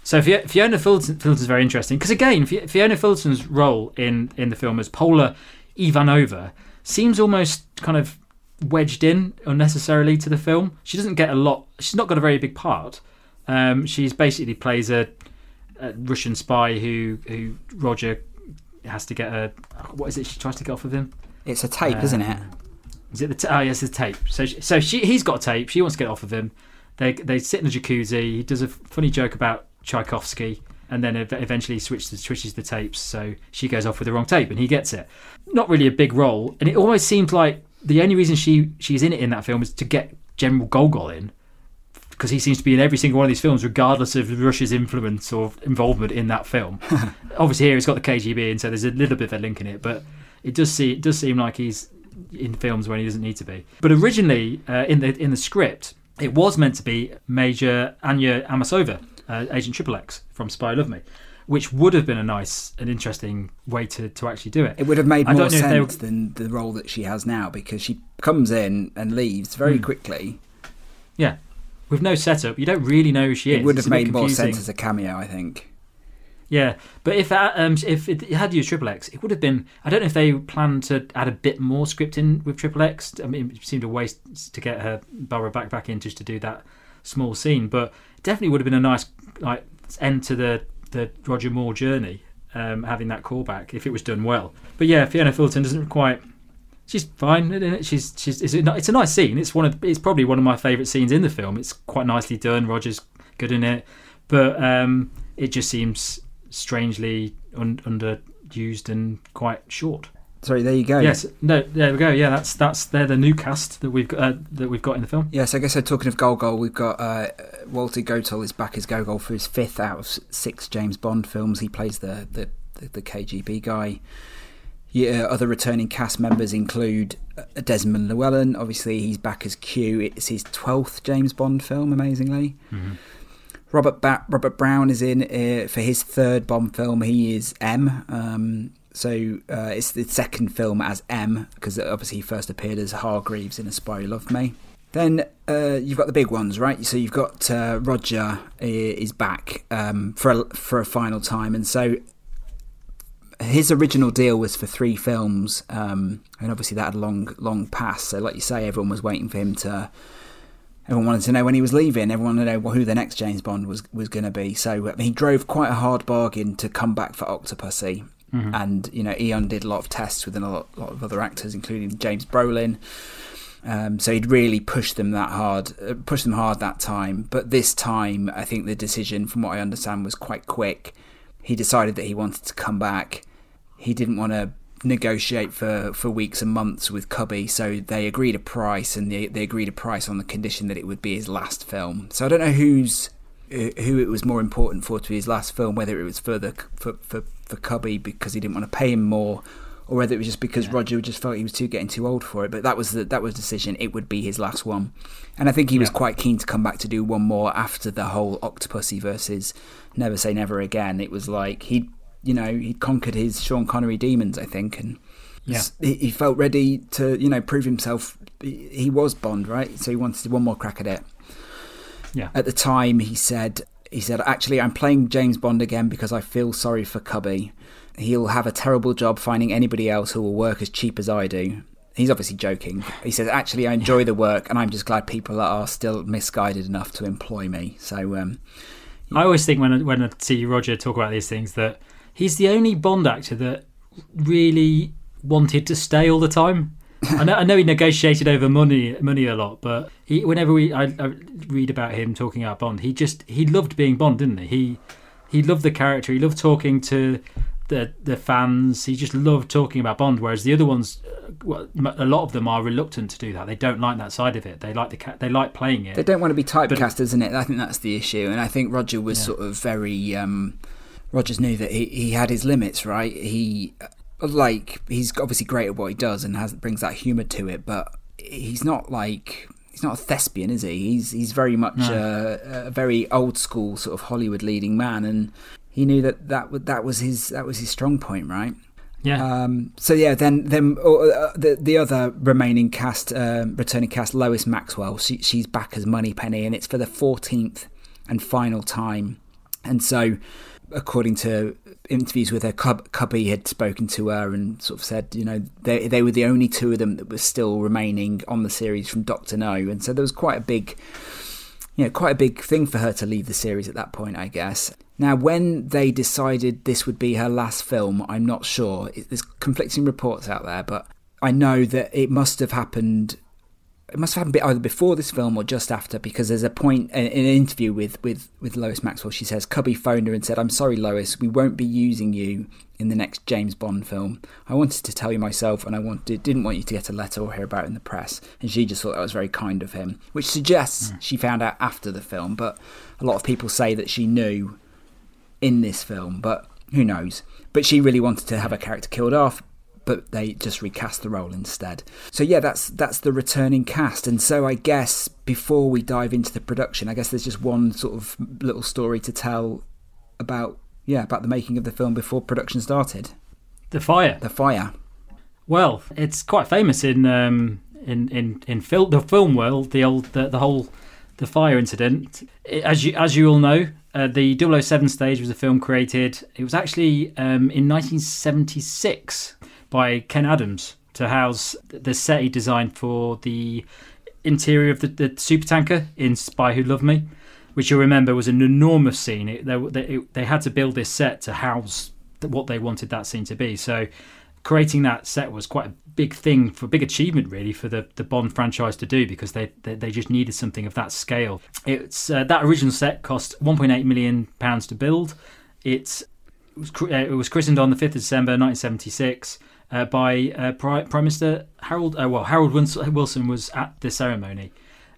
So Fiona Fulton's very interesting because, again, Fiona Fulton's role in the film as Paula Ivanova seems almost kind of wedged in unnecessarily to the film. She doesn't get a lot. She's not got a very big part. She's basically plays a Russian spy who Roger has to get a... What is it she tries to get off of him? It's a tape, isn't it? Is it the... yes, it's a tape. So he's got a tape. She wants to get it off of him. They sit in a jacuzzi. He does a funny joke about Tchaikovsky, and then eventually switches the tapes, so she goes off with the wrong tape and he gets it. Not really a big role, and it almost seems like the only reason she's in it in that film is to get General Gogol in, because he seems to be in every single one of these films regardless of Russia's influence or involvement in that film. Obviously here he's got the KGB, and so there's a little bit of a link in it, but it does seem like he's in films when he doesn't need to be. But originally in the script it was meant to be Major Anya Amasova, Agent Triple X from Spy Love Me, which would have been an interesting way to actually do it. It would have made more sense than the role that she has now, because she comes in and leaves very quickly. Yeah, with no setup, you don't really know who she is. It would have made more sense as a cameo, I think. Yeah, but if it had used Triple X, it would have been... I don't know if they planned to add a bit more script in with Triple X. I mean, it seemed a waste to get her Barbara back in just to do that small scene, but definitely would have been a nice end to the Roger Moore journey, having that callback if it was done well. But yeah, Fiona Fulton doesn't quite... She's fine, isn't it? It's a nice scene. It's probably one of my favourite scenes in the film. It's quite nicely done. Roger's good in it, but it just seems strangely underused and quite short. Sorry, there you go. Yes, no, there we go. Yeah, they're the new cast that we've got in the film. Yes, I guess talking of Gogol, we've got Walter Gotell is back as Gogol for his 5th out of 6 James Bond films. He plays the KGB guy. Yeah, other returning cast members include Desmond Llewellyn. Obviously, he's back as Q. It's his 12th James Bond film, amazingly. Mm-hmm. Robert Brown is in for his 3rd Bond film. He is M. So it's the 2nd film as M, because obviously he first appeared as Hargreaves in A Spy Who Loved Me. Then you've got the big ones, right? So you've got Roger is back for a final time, and so his original deal was for 3 films, and obviously that had a long pass. So like you say, everyone was waiting for him to... Everyone wanted to know when he was leaving. Everyone wanted to know who the next James Bond was going to be. So he drove quite a hard bargain to come back for Octopussy. Mm-hmm. And Eon did a lot of tests with a lot of other actors, including James Brolin. So he'd really pushed them hard that time. But this time, I think the decision, from what I understand, was quite quick. He decided that he wanted to come back. He didn't want to negotiate for weeks and months with Cubby, so they agreed a price, and they agreed a price on the condition that it would be his last film. So I don't know who it was more important for to be his last film, whether it was for Cubby because he didn't want to pay him more, or whether it was just because Roger just felt he was getting too old for it. But that was the decision. It would be his last one, and I think he was quite keen to come back to do one more after the whole Octopussy versus Never Say Never Again. It was like he'd conquered his Sean Connery demons, I think, and he felt ready to prove himself. He was Bond, right? So he wanted one more crack at it. Yeah. At the time, he said, actually, I'm playing James Bond again because I feel sorry for Cubby. He'll have a terrible job finding anybody else who will work as cheap as I do. He's obviously joking. He says, actually, I enjoy the work, and I'm just glad people are still misguided enough to employ me. So I always think when I see Roger talk about these things that he's the only Bond actor that really wanted to stay all the time. I know he negotiated over money a lot, but whenever I read about him talking about Bond, he loved being Bond, didn't he? He loved the character. He loved talking to the fans. He just loved talking about Bond. Whereas the other ones, a lot of them are reluctant to do that. They don't like that side of it. They like playing it. They don't want to be typecast, isn't it? I think that's the issue. And I think Roger was sort of very. Rogers knew that he had his limits, right? He's obviously great at what he does and brings that humour to it, but he's not a thespian, is he? He's very much a very old school sort of Hollywood leading man, and he knew that was his strong point, right? Yeah. Then the other remaining cast, returning cast, Lois Maxwell, she's back as Moneypenny, and it's for the 14th and final time. And so, according to interviews with her, Cubby had spoken to her and sort of said, you know, they were the only two of them that were still remaining on the series from Doctor No. And so there was quite a big thing for her to leave the series at that point, I guess. Now, when they decided this would be her last film, I'm not sure. There's conflicting reports out there, but I know that it must have happened either before this film or just after, because there's a point in an interview with Lois Maxwell. She says Cubby phoned her and said, "I'm sorry, Lois, we won't be using you in the next James Bond film. I wanted to tell you myself, and didn't want you to get a letter or hear about it in the press." And she just thought that was very kind of him, which suggests she found out after the film. But a lot of people say that she knew in this film, but who knows. But she really wanted to have a character killed off, but they just recast the role instead. So yeah, that's the returning cast. And so I guess before we dive into the production, I guess there's just one sort of little story to tell about the making of the film before production started. The fire. Well, it's quite famous in the film world. The fire incident. As you all know, the 007 stage was a film created. It was actually in 1976 by Ken Adams to house the set he designed for the interior of the supertanker in Spy Who Loved Me, which you'll remember was an enormous scene. They had to build this set to house what they wanted that scene to be. So creating that set was quite a big achievement really for the Bond franchise to do, because they just needed something of that scale. It's that original set cost £1.8 million to build. It was christened on the 5th of December 1976 by Prime Minister Harold Wilson was at the ceremony.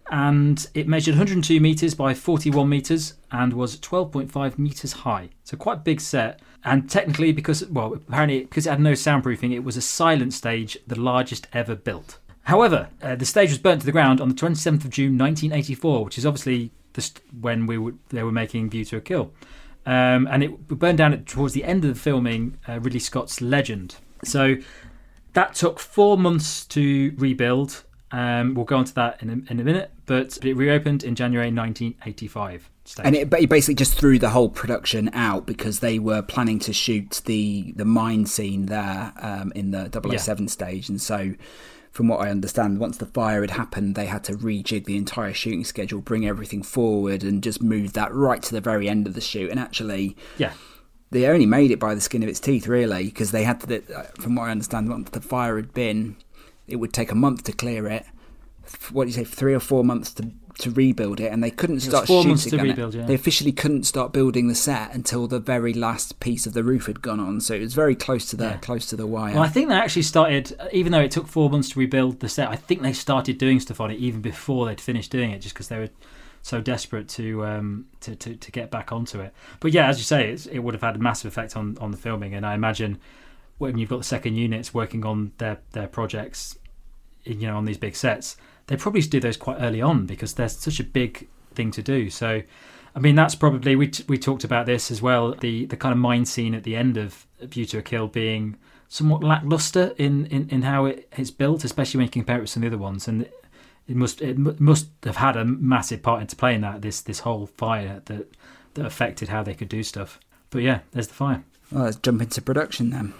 And it measured 102 metres by 41 metres and was 12.5 metres high. So quite a big set. And technically, because it had no soundproofing, it was a silent stage, the largest ever built. However, the stage was burnt to the ground on the 27th of June 1984, which is obviously when they were making View to a Kill. And it burned down towards the end of the filming Ridley Scott's Legend. So that took 4 months to rebuild. We'll go on to that in a minute, but it reopened in January 1985. And it basically just threw the whole production out because they were planning to shoot the mine scene there in the 007 stage. And so, from what I understand, once the fire had happened, they had to rejig the entire shooting schedule, bring everything forward, and just move that right to the very end of the shoot. And actually, they only made it by the skin of its teeth, really, because they had to, from what I understand, once the fire had been, it would take a month to clear it. What do you say, 3 or 4 months to rebuild it, and they couldn't start shooting. 4 months to rebuild, yeah. They officially couldn't start building the set until the very last piece of the roof had gone on. So it was very close to the wire. Well, I think they actually started, even though it took 4 months to rebuild the set, I think they started doing stuff on it even before they'd finished doing it, just because they were so desperate to get back onto it. But yeah, as you say, it would have had a massive effect on the filming, and I imagine when you've got the second units working on their projects, on these big sets, they probably do those quite early on because there's such a big thing to do. So, I mean, that's probably, we talked about this as well, the kind of mine scene at the end of View to a Kill being somewhat lackluster in how it's built, especially when you compare it with some of the other ones. And it must have had a massive part into playing this whole fire that affected how they could do stuff. But yeah, there's the fire. Well, let's jump into production then.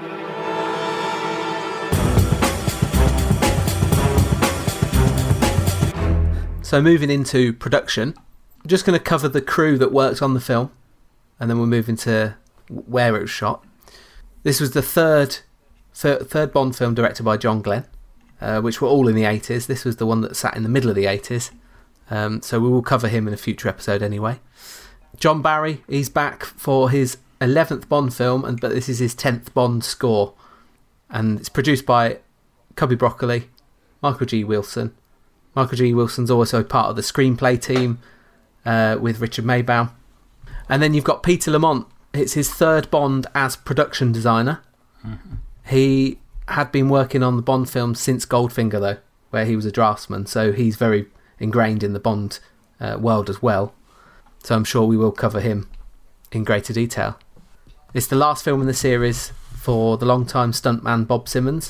So moving into production, I'm just going to cover the crew that worked on the film, and then we'll move into where it was shot. This was the third Bond film directed by John Glenn, which were all in the 80s. This was the one that sat in the middle of the 80s, so we will cover him in a future episode anyway. John Barry, he's back for his 11th Bond film, but this is his 10th Bond score, and it's produced by Cubby Broccoli, Michael G. Wilson. Michael G. Wilson's also part of the screenplay team with Richard Maybaum. And then you've got Peter Lamont. It's his third Bond as production designer. Mm-hmm. He had been working on the Bond film since Goldfinger, though, where he was a draftsman. So he's very ingrained in the Bond world as well. So I'm sure we will cover him in greater detail. It's the last film in the series for the long-time stuntman Bob Simmons.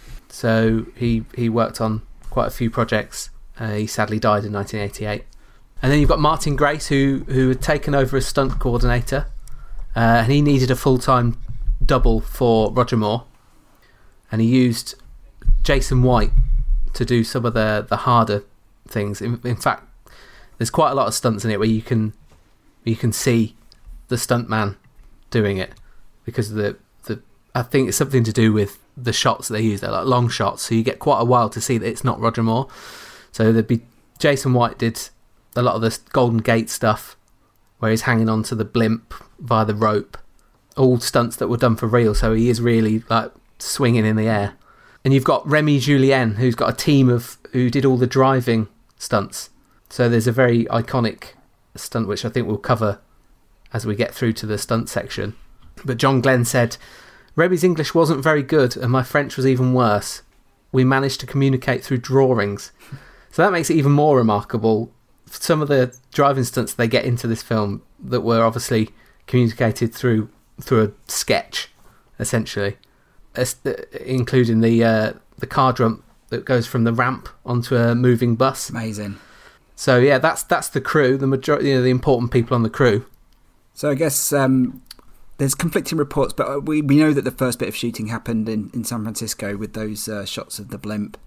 So he worked on quite a few projects. He sadly died in 1988. And then you've got Martin Grace, who had taken over as stunt coordinator, and he needed a full-time double for Roger Moore, and he used Jason White to do some of the harder things. In fact, there's quite a lot of stunts in it where you can see the stuntman doing it, because I think it's something to do with the shots they use. They're like long shots, so you get quite a while to see that it's not Roger Moore. So Jason White did a lot of this Golden Gate stuff, where he's hanging onto the blimp via the rope. All stunts that were done for real, so he is really like swinging in the air. And you've got Remy Julien, who's got a team who did all the driving stunts. So there's a very iconic stunt which I think we'll cover as we get through to the stunt section. But John Glenn said, "Remy's English wasn't very good and my French was even worse. We managed to communicate through drawings." So that makes it even more remarkable. Some of the driving stunts they get into this film that were obviously communicated through a sketch, essentially, including the car jump that goes from the ramp onto a moving bus. Amazing. So yeah, that's the crew, the majority, the important people on the crew. So I guess there's conflicting reports, but we know that the first bit of shooting happened in San Francisco with those shots of the blimp.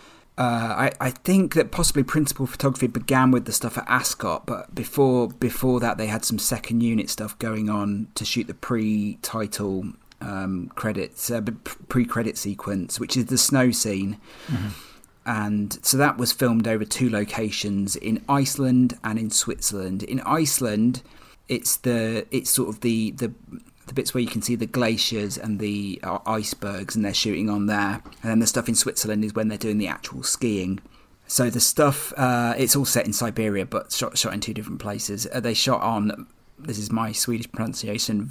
I think that possibly principal photography began with the stuff at Ascot, but before that they had some second unit stuff going on to shoot the pre-title credits, pre-credit sequence, which is the snow scene. Mm-hmm. And so that was filmed over 2 locations, in Iceland and in Switzerland. In Iceland, it's sort of the bits where you can see the glaciers and the icebergs, and they're shooting on there. And then the stuff in Switzerland is when they're doing the actual skiing. So the stuff, it's all set in Siberia, but shot in 2 different places. They shot on, this is my Swedish pronunciation,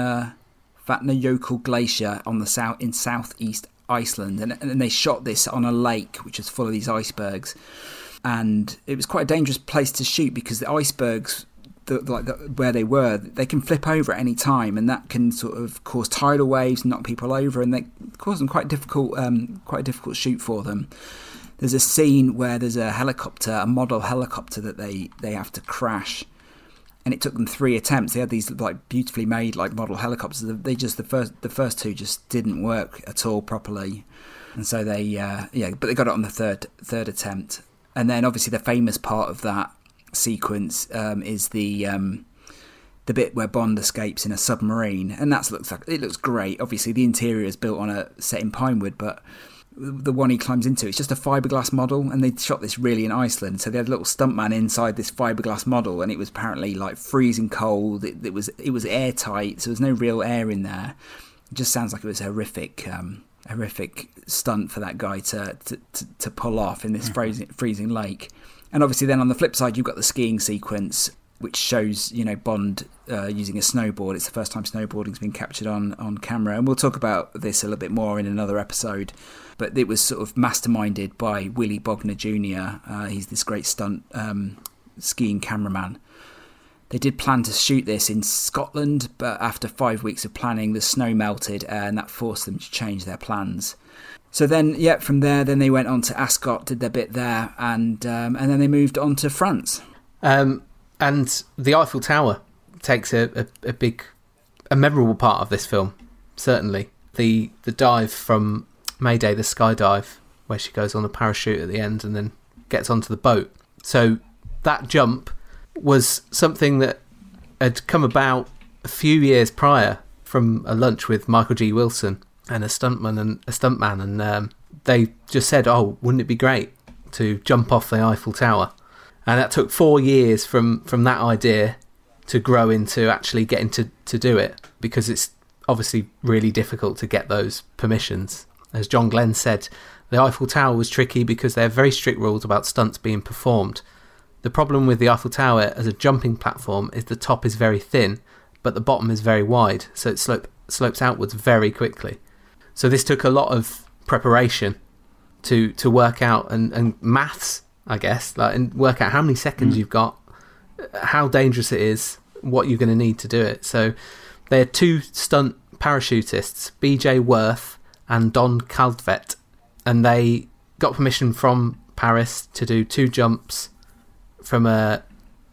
Vatnajökull Glacier in southeast Iceland, and they shot this on a lake which was full of these icebergs, and it was quite a dangerous place to shoot because the icebergs, where they were, they can flip over at any time, and that can sort of cause tidal waves, knock people over, and they cause them quite a difficult shoot for them. There's a scene where there's a model helicopter that they have to crash, and it took them 3 attempts. They had these like beautifully made like model helicopters. They just the first 2 just didn't work at all properly, and so but they got it on the third attempt. And then obviously the famous part of that sequence is the bit where Bond escapes in a submarine, and it looks great. Obviously the interior is built on a set in Pinewood, but the one he climbs into, it's just a fiberglass model, and they shot this really in Iceland, so they had a little stuntman inside this fiberglass model, and it was apparently like freezing cold. It was airtight, so there's no real air in there. It just sounds like it was a horrific stunt for that guy to pull off in this freezing lake. And obviously then on the flip side you've got the skiing sequence, which shows Bond using a snowboard. It's the first time snowboarding's been captured on camera, and we'll talk about this a little bit more in another episode. But it was sort of masterminded by Willy Bogner Jr. He's this great stunt skiing cameraman. They did plan to shoot this in Scotland, but after 5 weeks of planning, the snow melted, and that forced them to change their plans. So then, from there, then they went on to Ascot, did their bit there, and then they moved on to France. And the Eiffel Tower takes a memorable part of this film, certainly. The dive from Mayday, the skydive, where she goes on a parachute at the end and then gets onto the boat. So that jump was something that had come about a few years prior from a lunch with Michael G. Wilson and a stuntman, and they just said, "Oh, wouldn't it be great to jump off the Eiffel Tower?" And that took 4 years from that idea to grow into actually getting to do it, because it's obviously really difficult to get those permissions. As John Glenn said, the Eiffel Tower was tricky because they have very strict rules about stunts being performed. The problem with the Eiffel Tower as a jumping platform is the top is very thin, but the bottom is very wide, so it slopes outwards very quickly. So this took a lot of preparation to work out, and maths, I guess, and work out how many seconds you've got, how dangerous it is, what you're going to need to do it. So they had 2 stunt parachutists, BJ Worth and Don Caldvet, and they got permission from Paris to do 2 jumps from a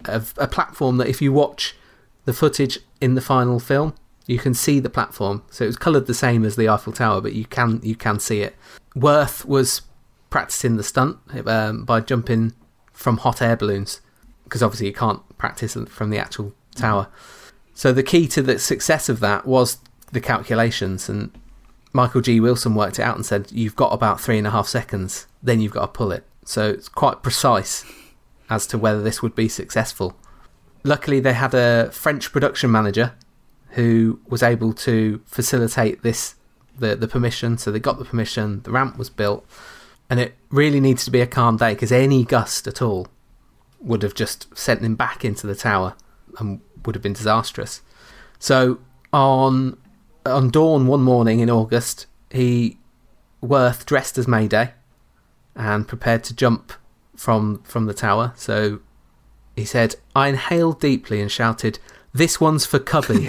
a platform that if you watch the footage in the final film, you can see the platform. So it was coloured the same as the Eiffel Tower, but you can see it. Worth was practicing the stunt by jumping from hot air balloons, because obviously you can't practice from the actual tower. So the key to the success of that was the calculations, and Michael G. Wilson worked it out and said, you've got about 3.5 seconds, then you've got to pull it. So it's quite precise as to whether this would be successful. Luckily, they had a French production manager who was able to facilitate the permission. So they got the permission, the ramp was built, and it really needs to be a calm day, because any gust at all would have just sent him back into the tower and would have been disastrous. So on dawn one morning in August, Worth dressed as Mayday and prepared to jump from the tower. So he said, I inhaled deeply and shouted, "This one's for Cubby."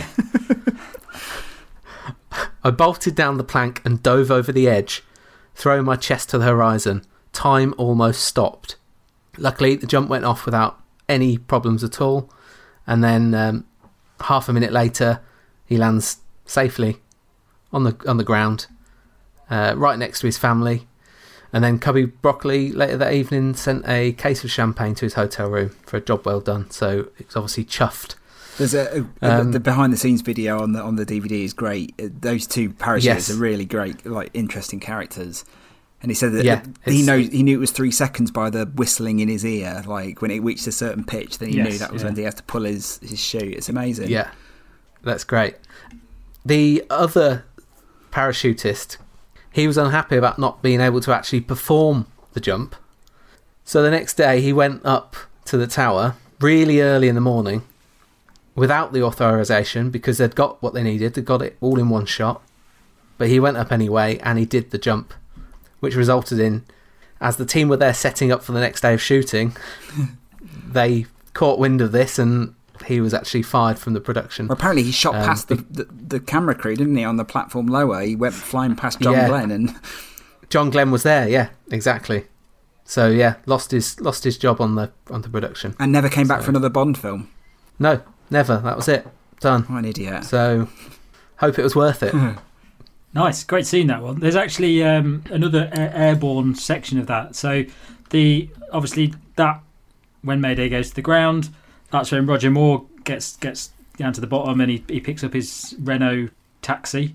I bolted down the plank and dove over the edge, throwing my chest to the horizon. Time almost stopped. Luckily, the jump went off without any problems at all, and then half a minute later, he lands safely on the ground, right next to his family. And then Cubby Broccoli later that evening sent a case of champagne to his hotel room for a job well done. So he was obviously chuffed. There's the behind the scenes video on the DVD is great. Those two parachutists are really great, like interesting characters. And he said that he knew it was 3 seconds by the whistling in his ear. Like when it reached a certain pitch, then he knew that was when he had to pull his chute. It's amazing. Yeah, that's great. The other parachutist, he was unhappy about not being able to actually perform the jump. So the next day he went up to the tower really early in the morning without the authorization, because they'd got what they needed. They got it all in one shot. But he went up anyway and he did the jump, which resulted in, as the team were there setting up for the next day of shooting, they caught wind of this and he was actually fired from the production. Well, apparently he shot past the camera crew, didn't he, on the platform lower? He went flying past John Glenn. And John Glenn was there, yeah, exactly. So, yeah, lost his job on the production. And never came back for another Bond film? No, never. That was it. Done. What an idiot. So, hope it was worth it. Nice, great seeing that one. There's actually another airborne section of that. So obviously that when Mayday goes to the ground, that's when Roger Moore gets down to the bottom and he picks up his Renault taxi,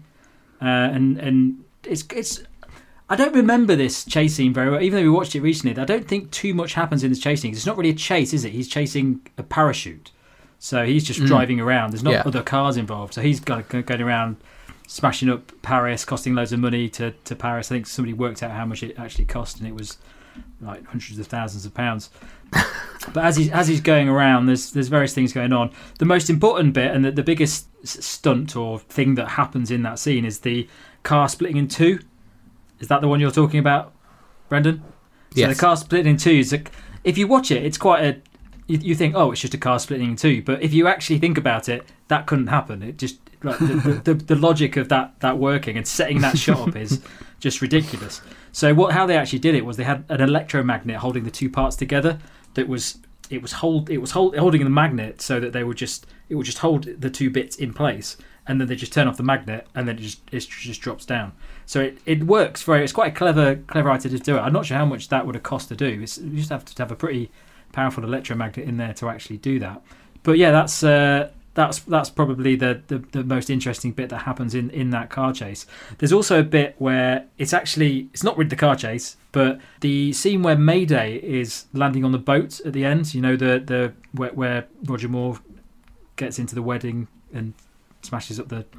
and it's. I don't remember this chase scene very well, even though we watched it recently. I don't think too much happens in this chase scene. It's not really a chase, is it? He's chasing a parachute, so he's just driving around. There's not other cars involved, so he's going around, smashing up Paris, costing loads of money to Paris. I think somebody worked out how much it actually cost, and it was like hundreds of thousands of pounds. But as he's going around, there's various things going on. The most important bit and the biggest stunt or thing that happens in that scene is the car splitting in two. Is that the one you're talking about, Brendan? So yes. The car splitting in two is if you watch it, it's quite a. You think, oh, it's just a car splitting in two, but if you actually think about it, that couldn't happen. It just like the logic of that working and setting that shot up is just ridiculous. So how they actually did it was they had an electromagnet holding the two parts together. That was holding the magnet so that it would just hold the two bits in place, and then they just turn off the magnet and then it just drops down. So it works it's quite a clever idea to do it. I'm not sure how much that would have cost to do. You just have to have a pretty powerful electromagnet in there to actually do that. But yeah, that's probably the most interesting bit that happens in that car chase. There's also a bit where it's not really the car chase, but the scene where Mayday is landing on the boat at the end. You know, the where Roger Moore gets into the wedding and smashes up the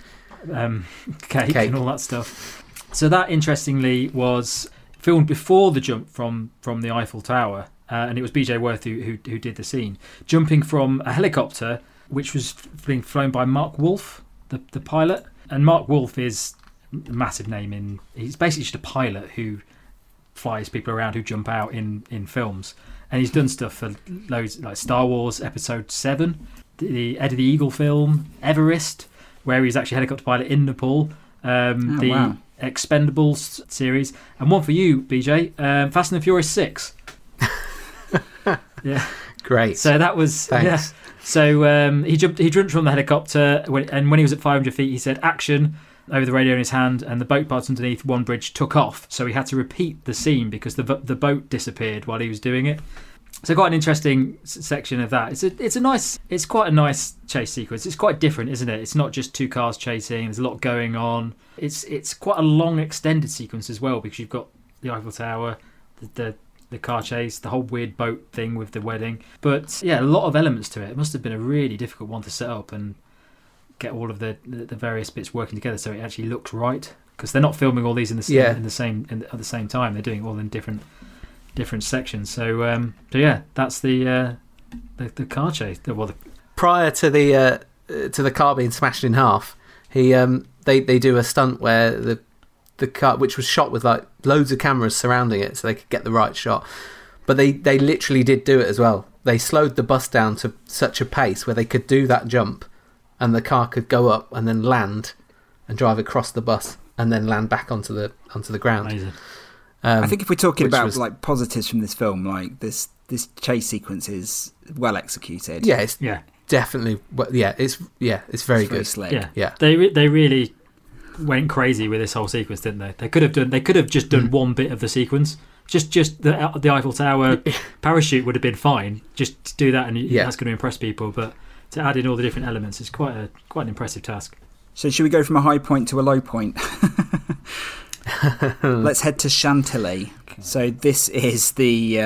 cake and all that stuff. So that, interestingly, was filmed before the jump from the Eiffel Tower, and it was B.J. Worth who did the scene, jumping from a helicopter which was being flown by Mark Wolf, the pilot. And Mark Wolf is a massive name he's basically just a pilot who flies people around who jump out in films. And he's done stuff for loads, like Star Wars Episode 7, the Eddie the Eagle film, Everest, where he's actually a helicopter pilot in Nepal, Wow. Expendables series, and one for you, BJ, Fast and the Furious 6. Yeah. Great. So that was Thanks. yeah. So he jumped from the helicopter, and when he was at 500 feet, he said "action" over the radio in his hand, and the boat parts underneath one bridge took off. So he had to repeat the scene because the boat disappeared while he was doing it. So quite an interesting section of that. It's quite a nice chase sequence. It's quite different, isn't it? It's not just two cars chasing. There's a lot going on. It's quite a long extended sequence as well, because you've got the Eiffel Tower, the car chase, the whole weird boat thing with the wedding. But yeah, a lot of elements to it. It must have been a really difficult one to set up and get all of the various bits working together so it actually looks right, because they're not filming all these at the same time. They're doing it all in different sections. So yeah, that's the car chase. Prior to the car being smashed in half, they do a stunt where the car, which was shot with like loads of cameras surrounding it so they could get the right shot, but they literally did do it as well. They slowed the bus down to such a pace where they could do that jump and the car could go up and then land and drive across the bus and then land back onto the ground. Amazing. I think if we're talking about like positives from this film, like this chase sequence is well executed. Yeah, it's definitely. It's very good. Very slick. Yeah. They really went crazy with this whole sequence, didn't they? They could have just done one bit of the sequence. Just the Eiffel Tower parachute would have been fine. Just do that, and that's going to impress people. But to add in all the different elements is quite an impressive task. So should we go from a high point to a low point? Let's head to Chantilly. Okay. So this is the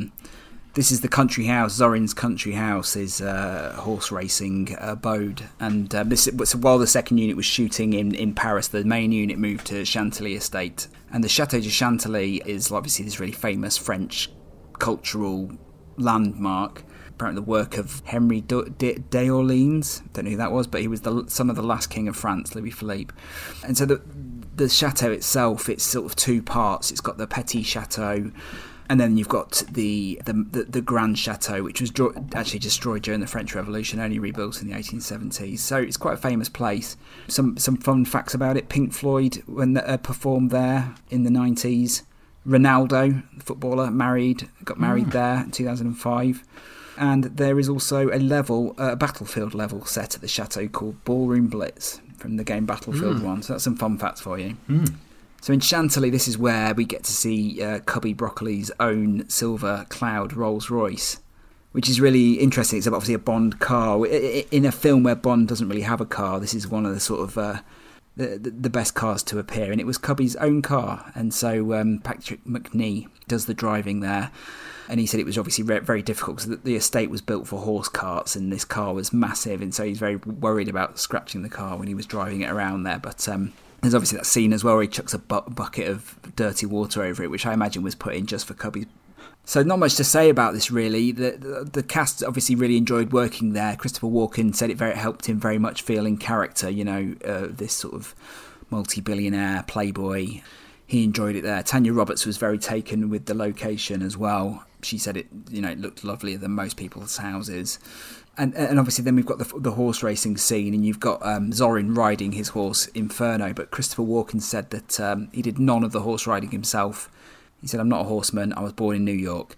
country house. Zorin's country house is horse racing abode, and while the second unit was shooting in Paris, the main unit moved to Chantilly estate, and the Château de Chantilly is obviously this really famous French cultural landmark. Apparently the work of Henry d'Orléans. Don't know who that was, but he was the son of the last king of France, Louis Philippe. And so the chateau itself, it's sort of two parts. It's got the Petit Chateau, and then you've got the Grand Chateau, which was actually destroyed during the French Revolution, only rebuilt in the 1870s. So it's quite a famous place. Some fun facts about it: Pink Floyd, when performed there in the 90s. Ronaldo, the footballer, got married there in 2005. And there is also a battlefield level set at the chateau called Ballroom Blitz from the game Battlefield 1. So that's some fun facts for you. So in Chantilly, this is where we get to see Cubby Broccoli's own Silver Cloud Rolls-Royce, which is really interesting. It's obviously a Bond car. In a film where Bond doesn't really have a car, this is one of the sort of the best cars to appear. And it was Cubby's own car. And so Patrick Macnee does the driving there. And he said it was obviously very difficult because the estate was built for horse carts and this car was massive, and so he's very worried about scratching the car when he was driving it around there. But there's obviously that scene as well where he chucks a bucket of dirty water over it, which I imagine was put in just for Cubby. So not much to say about this really. The cast obviously really enjoyed working there. Christopher Walken said it helped him very much feel in character, this sort of multi-billionaire playboy. He enjoyed it there. Tanya Roberts was very taken with the location as well. She said it looked lovelier than most people's houses. And obviously then we've got the horse racing scene, and you've got Zorin riding his horse Inferno, but Christopher Walken said that he did none of the horse riding himself. He said, "I'm not a horseman, I was born in New York."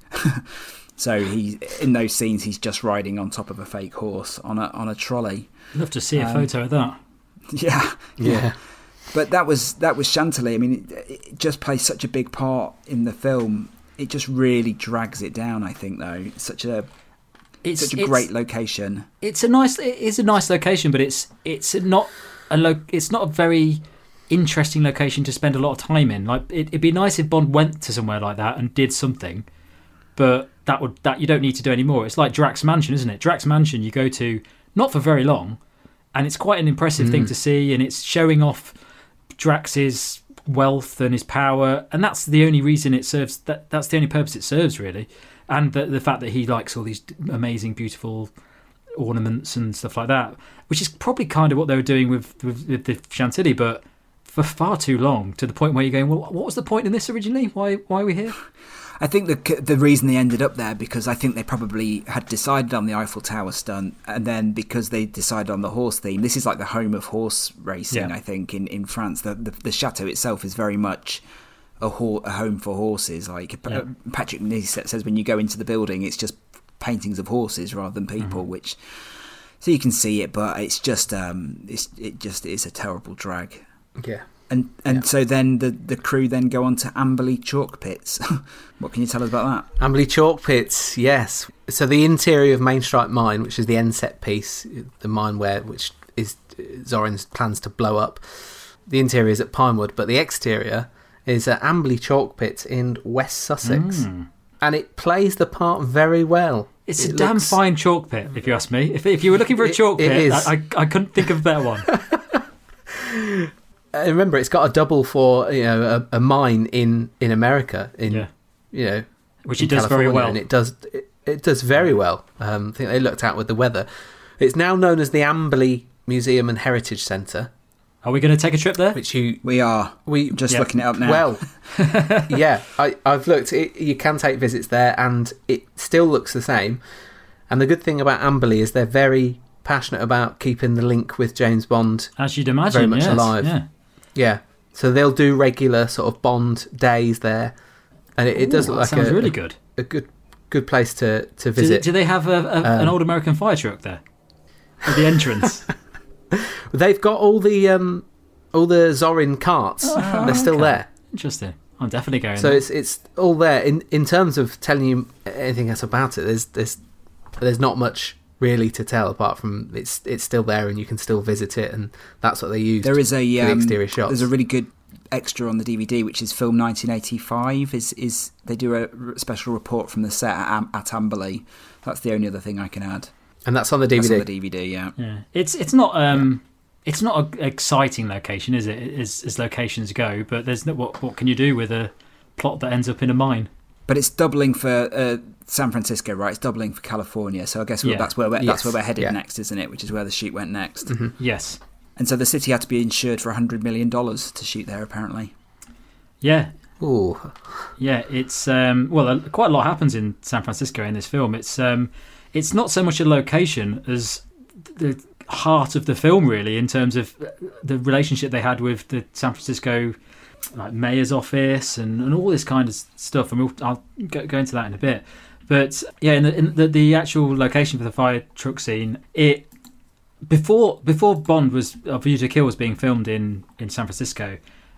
So in those scenes he's just riding on top of a fake horse on a trolley. Love to see a photo of that. Yeah. But that was Chantilly. I mean, it just plays such a big part in the film. It just really drags it down, I think, though. It's such a great location. It is a nice location, but it's not a very interesting location to spend a lot of time in. Like it'd be nice if Bond went to somewhere like that and did something, but that you don't need to do anymore. It's like Drax Mansion, isn't it? Drax Mansion you go to not for very long, and it's quite an impressive thing to see, and it's showing off Drax's wealth and his power, and that's the only reason it serves. That's the only purpose it serves, really. And the fact that he likes all these amazing, beautiful ornaments and stuff like that, which is probably kind of what they were doing with the Chantilly, but for far too long, to the point where you're going, well, what was the point in this originally? Why are we here? I think the reason they ended up there, because I think they probably had decided on the Eiffel Tower stunt, and then because they decided on the horse theme. This is like the home of horse racing, I think, in France. The chateau itself is very much a home for horses. Like Patrick Macnee says, when you go into the building, it's just paintings of horses rather than people, which so you can see it, but it's just it just is a terrible drag. Yeah. And so then the crew then go on to Amberley Chalk Pits. What can you tell us about that? Amberley Chalk Pits, yes. So the interior of Mainstrike Mine, which is the end set piece, the mine which is Zorin's plans to blow up. The interior is at Pinewood, but the exterior is at Amberley Chalk Pits in West Sussex. And it plays the part very well. It's a damn fine chalk pit, if you ask me. If you were looking for a chalk pit, I couldn't think of a better one. Remember, it's got a double for a mine in America which it does very well, and it does very well. I think they looked out with the weather. It's now known as the Amberley Museum and Heritage Centre. Are we going to take a trip there? We are. We're just looking it up now. Well, yeah, I've looked. You can take visits there, and it still looks the same. And the good thing about Amberley is they're very passionate about keeping the link with James Bond, as you'd imagine, very much alive. Yeah. So they'll do regular sort of Bond days there, and it does look like sounds really good. A good place to visit. Do they have an old American fire truck there at the entrance? They've got all the Zorin carts. They're still there. Interesting. I'm definitely going. So it's all there. In terms of telling you anything else about it, there's not much really to tell apart from it's still there and you can still visit it, and that's what they use. There is for the exterior shots. There's a really good extra on the DVD, which is film 1985. Is they do a special report from the set at Amberley. That's the only other thing I can add. And that's on the DVD. That's on the DVD, yeah. It's not an exciting location, is it? As locations go, but there's what can you do with a plot that ends up in a mine? But it's doubling for San Francisco, right? It's doubling for California. So I guess that's where we're headed next, isn't it? Which is where the shoot went next. Mm-hmm. Yes. And so the city had to be insured for $100 million to shoot there, apparently. Yeah. Ooh. Yeah, it's quite a lot happens in San Francisco in this film. It's not so much a location as the heart of the film, really, in terms of the relationship they had with the San Francisco mayor's office and all this kind of stuff. And I'll go into that in a bit. But yeah, in the actual location for the fire truck scene, before Bond was View to Kill was being filmed in San Francisco,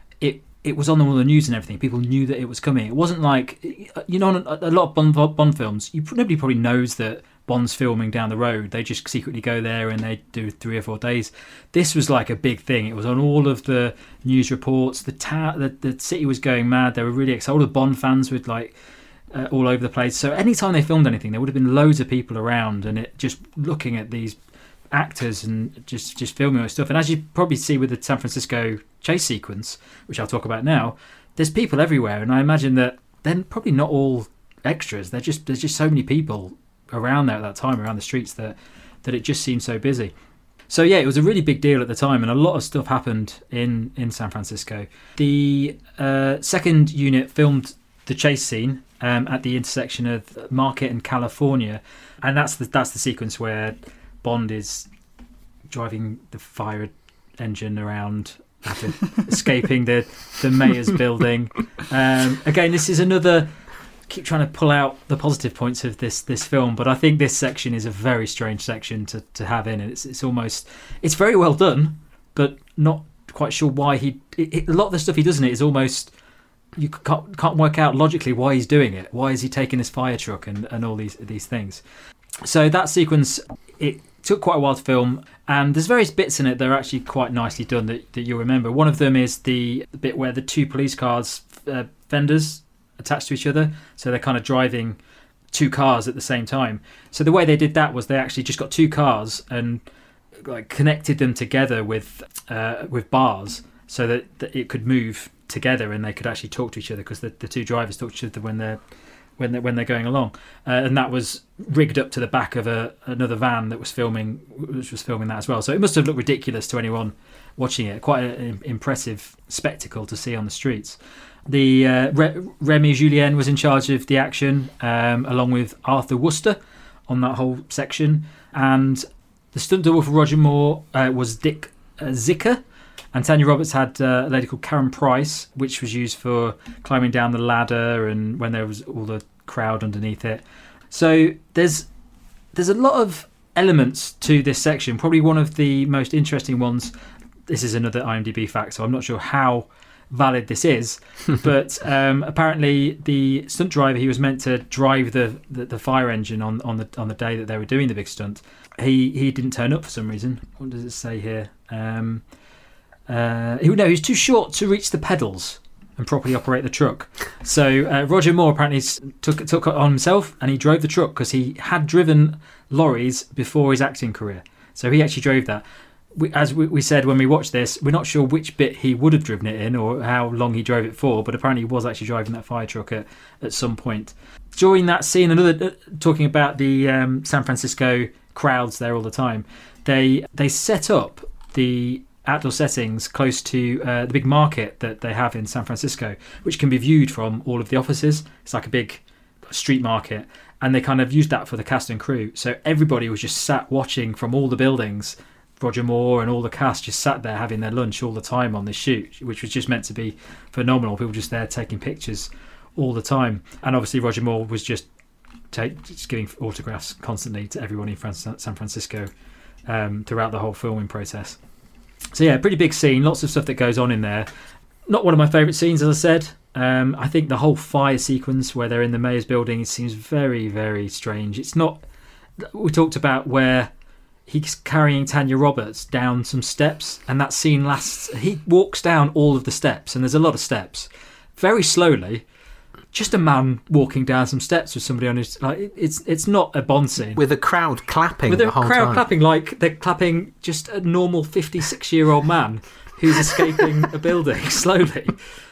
it was on all the news and everything. People knew that it was coming. It wasn't like, a lot of Bond films, nobody probably knows that Bond's filming down the road. They just secretly go there and they do 3 or 4 days. This was like a big thing. It was on all of the news reports. The city was going mad. They were really excited. All the Bond fans were all over the place. So anytime they filmed anything, there would have been loads of people around, and it just looking at these actors and just filming all this stuff. And as you probably see with the San Francisco chase sequence, which I'll talk about now, there's people everywhere, and I imagine that they're probably not all extras. There's just so many people around there at that time, around the streets, that it just seemed so busy. So yeah, it was a really big deal at the time, and a lot of stuff happened in San Francisco. The second unit filmed the chase scene at the intersection of Market and California, and that's the sequence where Bond is driving the fire engine around after escaping the mayor's building. Again, this is another. Keep trying to pull out the positive points of this film, but I think this section is a very strange section to have in. It's very well done, but not quite sure why a lot of the stuff he does in it is almost you can't work out logically why he's doing it. Why is he taking his fire truck and all these things? So that sequence, it took quite a while to film, and there's various bits in it that are actually quite nicely done that you'll remember. One of them is the bit where the 2 police cars fenders attached to each other, so they're kind of driving 2 cars at the same time. So the way they did that was they actually just got 2 cars and connected them together with bars so that it could move together and they could actually talk to each other, because the 2 drivers talk to each other when they're going along, and that was rigged up to the back of another van that was filming that as well. So it must have looked ridiculous to anyone watching it. Quite an impressive spectacle to see on the streets. The Remy Julien was in charge of the action, along with Arthur Worcester on that whole section, and the stunt double for Roger Moore was Dick Zicker, and Tanya Roberts had a lady called Karen Price, which was used for climbing down the ladder and when there was all the crowd underneath it. So there's there's a lot of elements to this section. Probably one of the most interesting ones. This is another IMDb fact, so I'm not sure how valid this is, but apparently the stunt driver, he was meant to drive the fire engine on the day that they were doing the big stunt. He didn't turn up for some reason. What does it say here? He was too short to reach the pedals and properly operate the truck. So Roger Moore apparently took it on himself, and he drove the truck because he had driven lorries before his acting career. So he actually drove that. As we said when we watched this, we're not sure which bit he would have driven it in or how long he drove it for, but apparently he was actually driving that fire truck at some point. During that scene, talking about the San Francisco crowds there all the time, they set up the outdoor settings close to the big market that they have in San Francisco, which can be viewed from all of the offices. It's like a big street market, and they kind of used that for the cast and crew. So everybody was just sat watching from all the buildings. Roger Moore and all the cast just sat there having their lunch all the time on this shoot, which was just meant to be phenomenal. People just there taking pictures all the time. And obviously Roger Moore was just giving autographs constantly to everyone in San Francisco throughout the whole filming process. So yeah, pretty big scene, lots of stuff that goes on in there. Not one of my favourite scenes, as I said. I think the whole fire sequence where they're in the mayor's building, it seems very, very strange. It's not... We talked about where he's carrying Tanya Roberts down some steps, and that scene lasts... He walks down all of the steps, and there's a lot of steps, very slowly. Just a man walking down some steps with somebody on his... It's not a Bond scene. With a crowd clapping the whole time. With a crowd clapping like they're clapping just a normal 56-year-old man who's escaping a building slowly.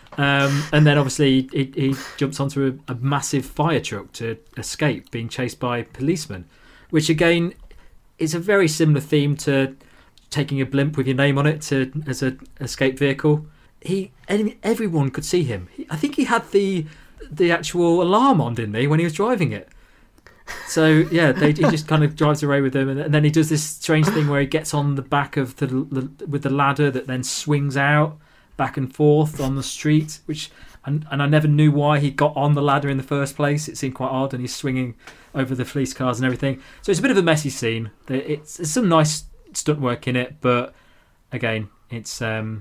And then obviously he jumps onto a massive fire truck to escape, being chased by policemen, which again... It's a very similar theme to taking a blimp with your name on it as an escape vehicle. Everyone could see him. I think he had the actual alarm on, didn't he, when he was driving it? So yeah, he just kind of drives away with them, and then he does this strange thing where he gets on the back of with the ladder that then swings out back and forth on the street, and I never knew why he got on the ladder in the first place. It seemed quite odd, and he's swinging over the police cars and everything. So it's a bit of a messy scene. It's some nice stunt work in it, but again, it's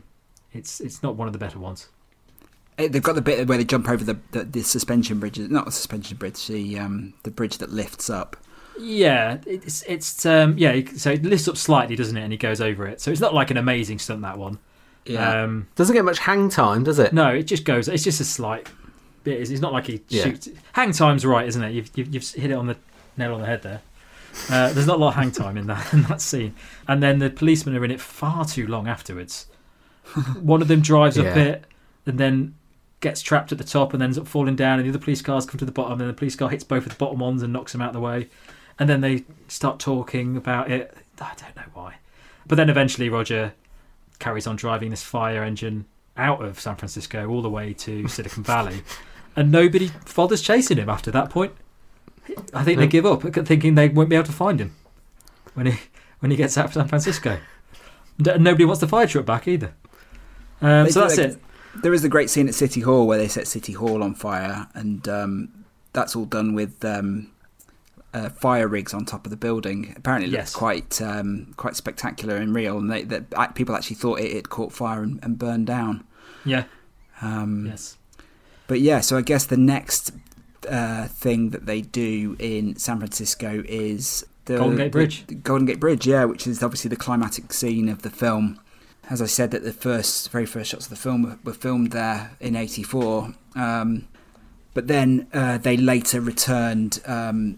not one of the better ones. They've got the bit where they jump over the suspension bridge, not the suspension bridge, the bridge that lifts up. Yeah, so it lifts up slightly, doesn't it? And he goes over it. So it's not like an amazing stunt, that one. Yeah. Doesn't get much hang time, does it? No, it just goes. It's just a slight bit. It's not like he shoots. Hang time's right, isn't it? You've hit it on the nail on the head there. There's not a lot of hang time in that scene. And then the policemen are in it far too long afterwards. One of them drives up it and then gets trapped at the top and ends up falling down, and the other police cars come to the bottom, and the police car hits both of the bottom ones and knocks them out of the way. And then they start talking about it. I don't know why. But then eventually Roger carries on driving this fire engine out of San Francisco all the way to Silicon Valley, and nobody bothers chasing him after that point. I think they give up, thinking they won't be able to find him when he gets out of San Francisco. Nobody wants the fire truck back either. So that's it. There is the great scene at City Hall where they set City Hall on fire, and that's all done with fire rigs on top of the building. Apparently it looks quite spectacular and real, and people actually thought it had caught fire and burned down. Yeah. Yes. But yeah, so I guess the next thing that they do in San Francisco is the Golden Gate Bridge. The Golden Gate Bridge, yeah, which is obviously the climatic scene of the film. As I said, that the very first shots of the film were filmed there in '84, but then they later returned, and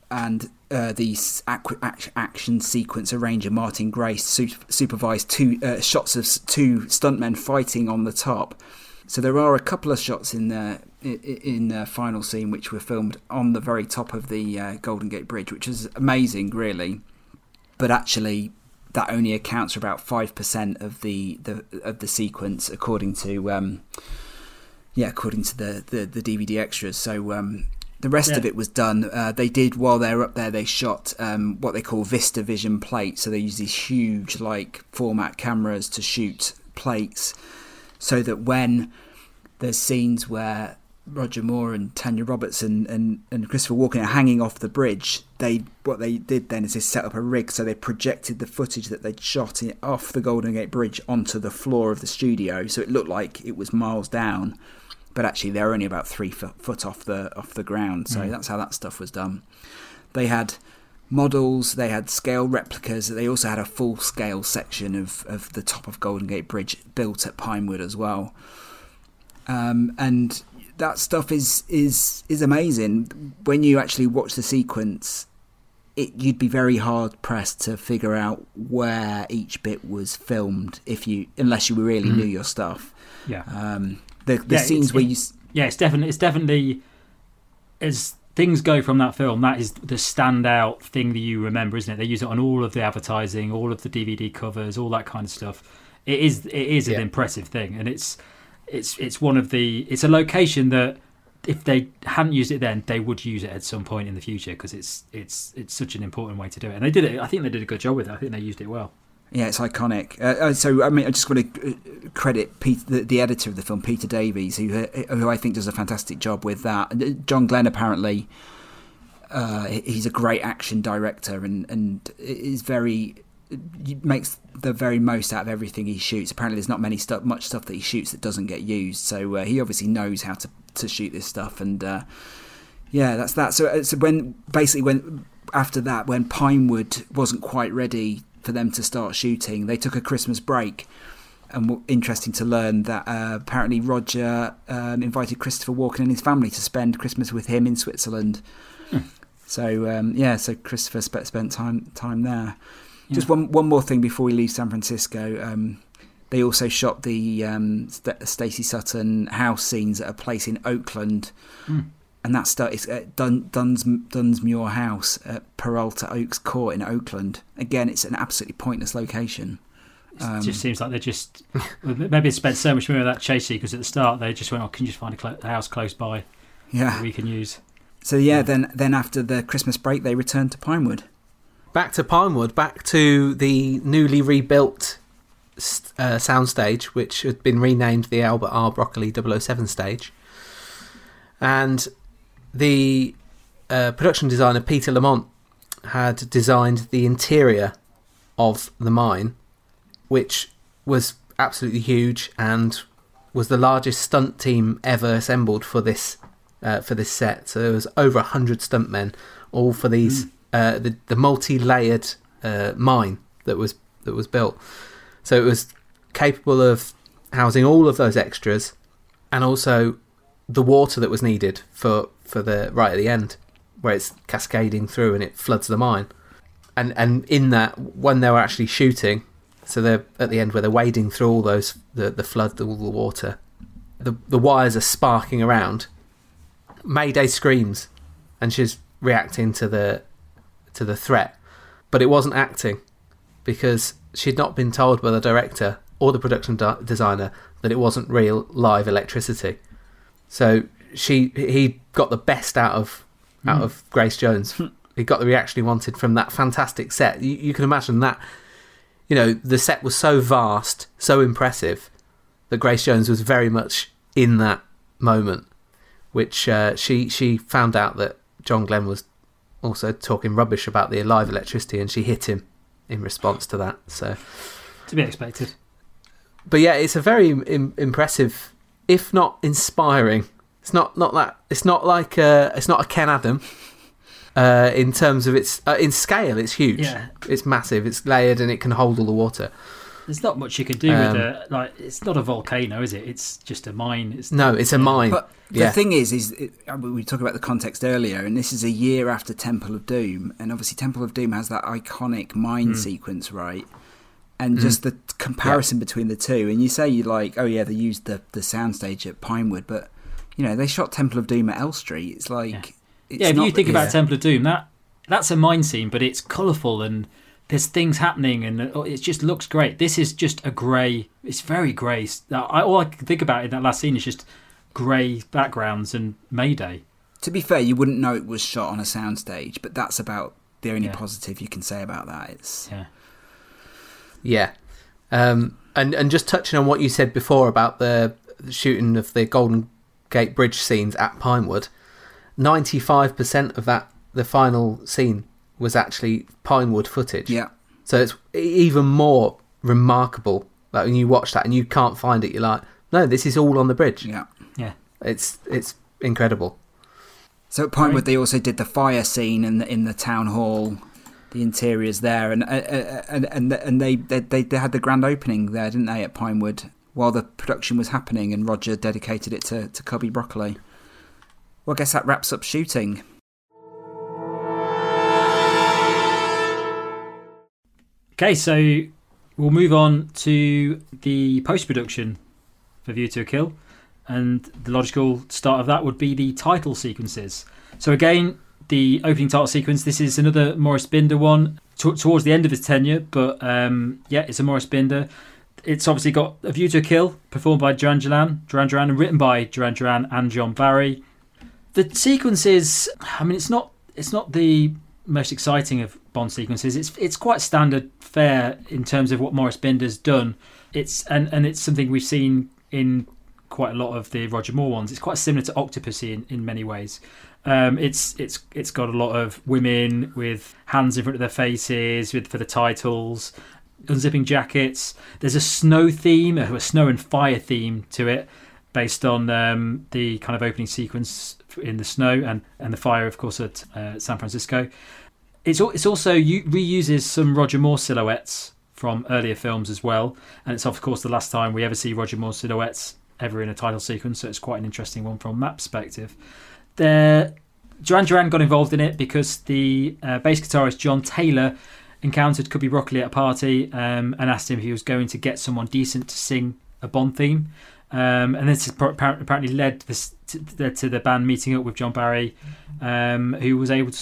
the action sequence arranger Martin Grace supervised shots of two stuntmen fighting on the top. So there are a couple of shots in the final scene which were filmed on the very top of the Golden Gate Bridge, which is amazing, really. But actually, that only accounts for about 5% of the sequence, according to the DVD extras. So the rest of it was done. They did, while they were up there, they shot what they call Vista Vision plates. So they use these huge format cameras to shoot plates, so that when there's scenes where Roger Moore and Tanya Roberts and Christopher Walken are hanging off the bridge, what they did then is they set up a rig, so they projected the footage that they'd shot off the Golden Gate Bridge onto the floor of the studio, so it looked like it was miles down, but actually they're only about 3 foot off the ground. So that's how that stuff was done. They had models, they had scale replicas, they also had a full scale section of the top of Golden Gate Bridge built at Pinewood as well. And that stuff is amazing. When you actually watch the sequence, you'd be very hard pressed to figure out where each bit was filmed unless you really knew your stuff. The scenes where it's definitely as things go from that film, that is the standout thing that you remember, isn't it? They use it on all of the advertising, all of the DVD covers, all that kind of stuff. It is an impressive thing, and it's a location that if they hadn't used it then, they would use it at some point in the future, because it's such an important way to do it. And they did it. I think they did a good job with it. I think they used it well. Yeah, it's iconic. So I just want to credit the editor of the film, Peter Davies, who I think does a fantastic job with that. John Glenn, apparently, he's a great action director and is makes the very most out of everything he shoots. Apparently, there's not much stuff that he shoots that doesn't get used. So he obviously knows how to shoot this stuff. And that's that. So when after that, when Pinewood wasn't quite ready for them to start shooting, they took a Christmas break. And interesting to learn that apparently Roger invited Christopher Walken and his family to spend Christmas with him in Switzerland. So Christopher spent time there. Yeah. Just one more thing before we leave San Francisco. They also shot the Stacey Sutton house scenes at a place in Oakland. And that is at Dunsmuir House at Peralta Oaks Court in Oakland. Again, it's an absolutely pointless location. It just seems like they just maybe they spent so much money on that chase sequence at the start. They just went, "Oh, can you just find a house close by that we can use?" So then after the Christmas break, they returned to Pinewood. Back to Pinewood, back to the newly rebuilt soundstage, which had been renamed the Albert R. Broccoli 007 stage, and the production designer Peter Lamont had designed the interior of the mine, which was absolutely huge and was the largest stunt team ever assembled for this set. So there was over 100 stuntmen, all for these the multi-layered mine that was built. So it was capable of housing all of those extras, and also the water that was needed for the right at the end, where it's cascading through and it floods the mine. And in that, when they were actually shooting, so they're at the end where they're wading through all those the flood, all the water, the wires are sparking around. Mayday screams, and she's reacting to the threat, but it wasn't acting, because she'd not been told by the director or the production designer that it wasn't real live electricity. So he got the best out of Grace Jones. He got the reaction he wanted from that fantastic set. You can imagine that, the set was so vast, so impressive, that Grace Jones was very much in that moment, which she found out that John Glenn was also talking rubbish about the live electricity, and she hit him in response to that. So to be expected. But yeah, it's a very impressive, if not inspiring. It's not like a Ken Adam. In terms of its in scale, it's huge. Yeah. It's massive. It's layered and it can hold all the water. There's not much you can do with it. It's not a volcano, is it? It's just a mine. It's a mine. But the thing is we talked about the context earlier, and this is a year after Temple of Doom, and obviously Temple of Doom has that iconic mine sequence, right? And just the comparison between the two, and you say they used the soundstage at Pinewood, but they shot Temple of Doom at Elstree. It's like if you think about Temple of Doom, that's a mine scene, but it's colourful and there's things happening and it just looks great. This is just a grey. It's very grey. All I can think about in that last scene is just grey backgrounds and Mayday. To be fair, you wouldn't know it was shot on a soundstage, but that's about the only positive you can say about that. It's and just touching on what you said before about the shooting of the Golden Gate Bridge scenes at Pinewood, 95% of the final scene was actually Pinewood footage. Yeah. So it's even more remarkable. Like when you watch that and you can't find it, you're like, no, this is all on the bridge. Yeah. Yeah. It's incredible. So at Pinewood, they also did the fire scene in the town hall, the interiors there, and they had the grand opening there, didn't they, at Pinewood, while the production was happening, and Roger dedicated it to Cubby Broccoli. Well, I guess that wraps up shooting. Okay, so we'll move on to the post-production for View to a Kill, and the logical start of that would be the title sequences. So again, the opening title sequence, this is another Maurice Binder one, towards the end of his tenure, but it's a Maurice Binder. It's obviously got A View to a Kill, performed by Duran Duran, and written by Duran Duran and John Barry. The sequences, I mean, it's not the most exciting of Bond sequences. It's quite standard fare in terms of what Maurice Binder's done. It's something we've seen in quite a lot of the Roger Moore ones. It's quite similar to Octopussy in many ways. It's got a lot of women with hands in front of their faces for the titles, unzipping jackets. There's a snow theme, a snow and fire theme to it, based on the kind of opening sequence in the snow and the fire, of course, at San Francisco. It's also reuses some Roger Moore silhouettes from earlier films as well, and it's of course the last time we ever see Roger Moore silhouettes ever in a title sequence, so it's quite an interesting one from that perspective. Duran Duran got involved in it because the bass guitarist John Taylor encountered Cubby Broccoli at a party and asked him if he was going to get someone decent to sing a Bond theme. And this apparently led to the band meeting up with John Barry, who was able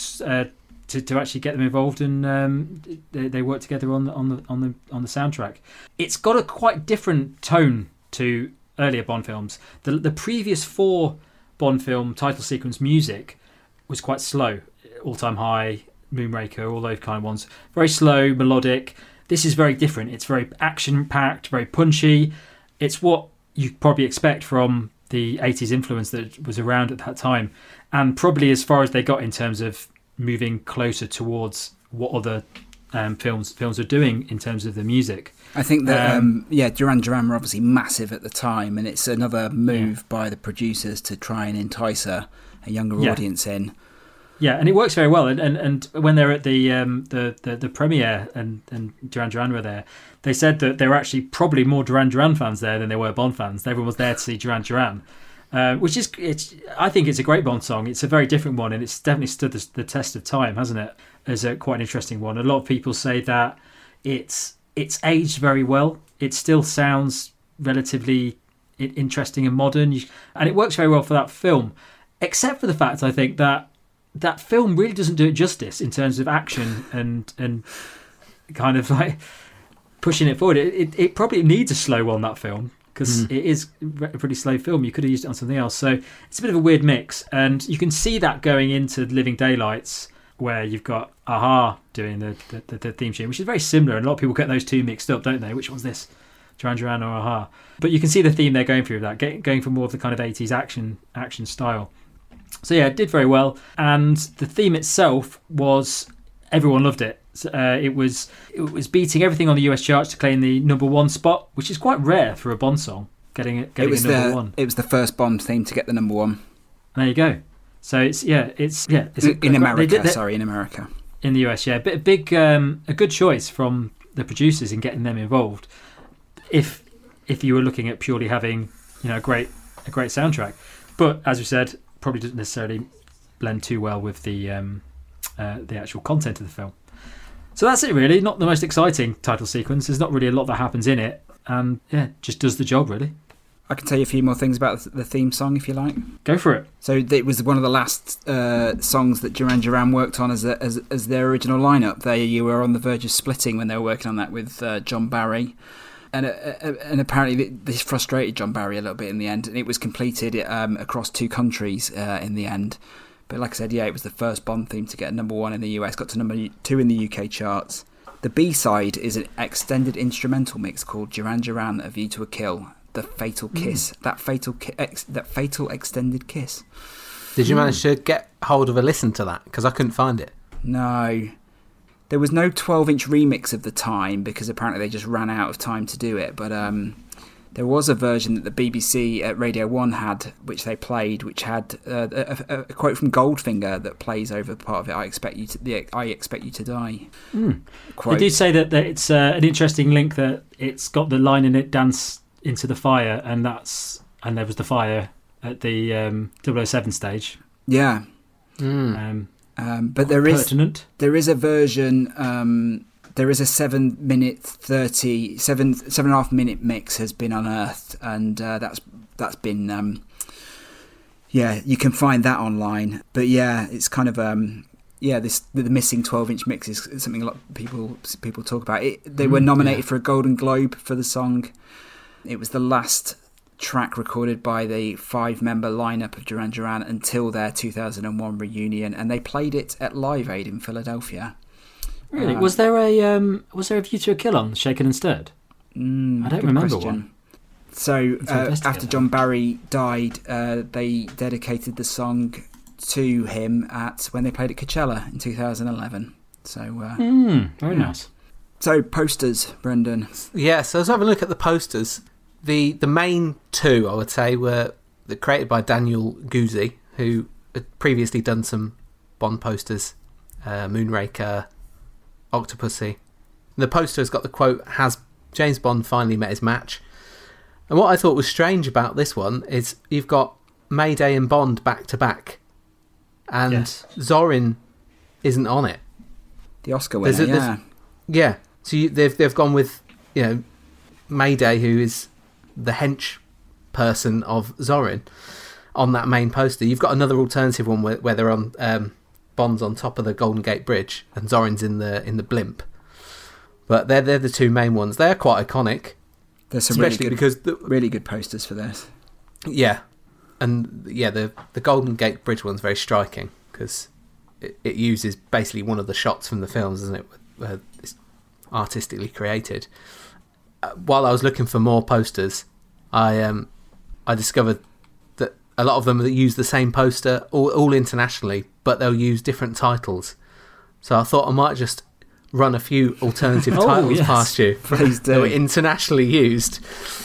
to actually get them involved, and they worked together on the soundtrack. It's got a quite different tone to earlier Bond films. The previous 4 Bond film title sequence music was quite slow. All Time High, Moonraker, all those kind of ones. Very slow, melodic. This is very different. It's very action-packed, very punchy. It's what you probably expect from the 80s influence that was around at that time, and probably as far as they got in terms of moving closer towards what other films are doing in terms of the music. I think that Duran Duran were obviously massive at the time, and it's another move by the producers to try and entice a younger audience in. Yeah, and it works very well. And when they're at the premiere and Duran Duran were there, they said that there were actually probably more Duran Duran fans there than there were Bond fans. Everyone was there to see Duran Duran, which is I think it's a great Bond song. It's a very different one, and it's definitely stood the test of time, hasn't it? As quite an interesting one. A lot of people say that it's aged very well. It still sounds relatively interesting and modern, and it works very well for that film, except for the fact I think that film really doesn't do it justice in terms of action and kind of like pushing it forward. It probably needs a slow one, that film, because it is a pretty slow film. You could have used it on something else. So it's a bit of a weird mix, and you can see that going into Living Daylights, where you've got Aha doing the theme tune, which is very similar, and a lot of people get those two mixed up, don't they? Which one's this, Duran Duran or Aha? But you can see the theme they're going through with that, going for more of the kind of 80s action style. So yeah, it did very well, and the theme itself everyone loved it. It was beating everything on the US charts to claim the #1 spot, which is quite rare for a Bond song. Getting a #1. It was the first Bond theme to get the #1. There you go. So it's in America. In America. In the US, yeah, a good choice from the producers in getting them involved. If you were looking at purely having a great soundtrack, but as we said, probably doesn't necessarily blend too well with the actual content of the film. So that's it, really. Not the most exciting title sequence. There's not really a lot that happens in it, and just does the job, really. I can tell you a few more things about the theme song if you like. Go for it. So it was one of the last songs that Duran Duran worked on as their original lineup. They were on the verge of splitting when they were working on that with John Barry. And apparently this frustrated John Barry a little bit in the end, and it was completed across 2 countries in the end. But like I said, it was the first Bond theme to get #1 in the US, got to #2 in the UK charts. The B-side is an extended instrumental mix called Duran Duran, A View to a Kill. the fatal kiss, that fatal extended kiss. Did you manage to get hold of a listen to that? Because I couldn't find it. No. There was no 12-inch remix of the time because apparently they just ran out of time to do it. But there was a version that the BBC at Radio 1 had, which they played, which had a quote from Goldfinger that plays over part of it. I expect you to die. They do say that it's an interesting link, that it's got the line in it, "Dance into the fire," and there was the fire at the 007 stage. Yeah. But there is a version. There is a 7.5 minute mix has been unearthed, and that's been you can find that online. But yeah, it's kind of the missing 12-inch mix is something a lot of people talk about. They were nominated for a Golden Globe for the song. It was the last track recorded by the 5-member lineup of Duran Duran until their 2001 reunion, and they played it at Live Aid in Philadelphia. Really? Was there a View to a Kill on Shaken and Stirred? I don't remember one. So after John Barry died, they dedicated the song to him when they played at Coachella in 2011. So very nice. So posters, Brendan. Yeah, so let's have a look at the posters. The main two, I would say, were created by Daniel Guzzi, who had previously done some Bond posters, Moonraker, Octopussy. The poster has got the quote, "Has James Bond finally met his match?" And what I thought was strange about this one is you've got Mayday and Bond back to back, and Zorin isn't on it. The Oscar winner, yeah. So they've gone with Mayday, who is the hench person of Zorin, on that main poster. You've got another alternative one where they're on Bond's on top of the Golden Gate Bridge and Zorin's in the blimp. But they're the two main ones. They're quite iconic. There's some really good posters for this. Yeah, and the Golden Gate Bridge one's very striking because it uses basically one of the shots from the films, isn't it? It's artistically created. While I was looking for more posters, I discovered that a lot of them use the same poster, all internationally, but they'll use different titles. So I thought I might just run a few alternative titles past you. Please do. That were internationally used.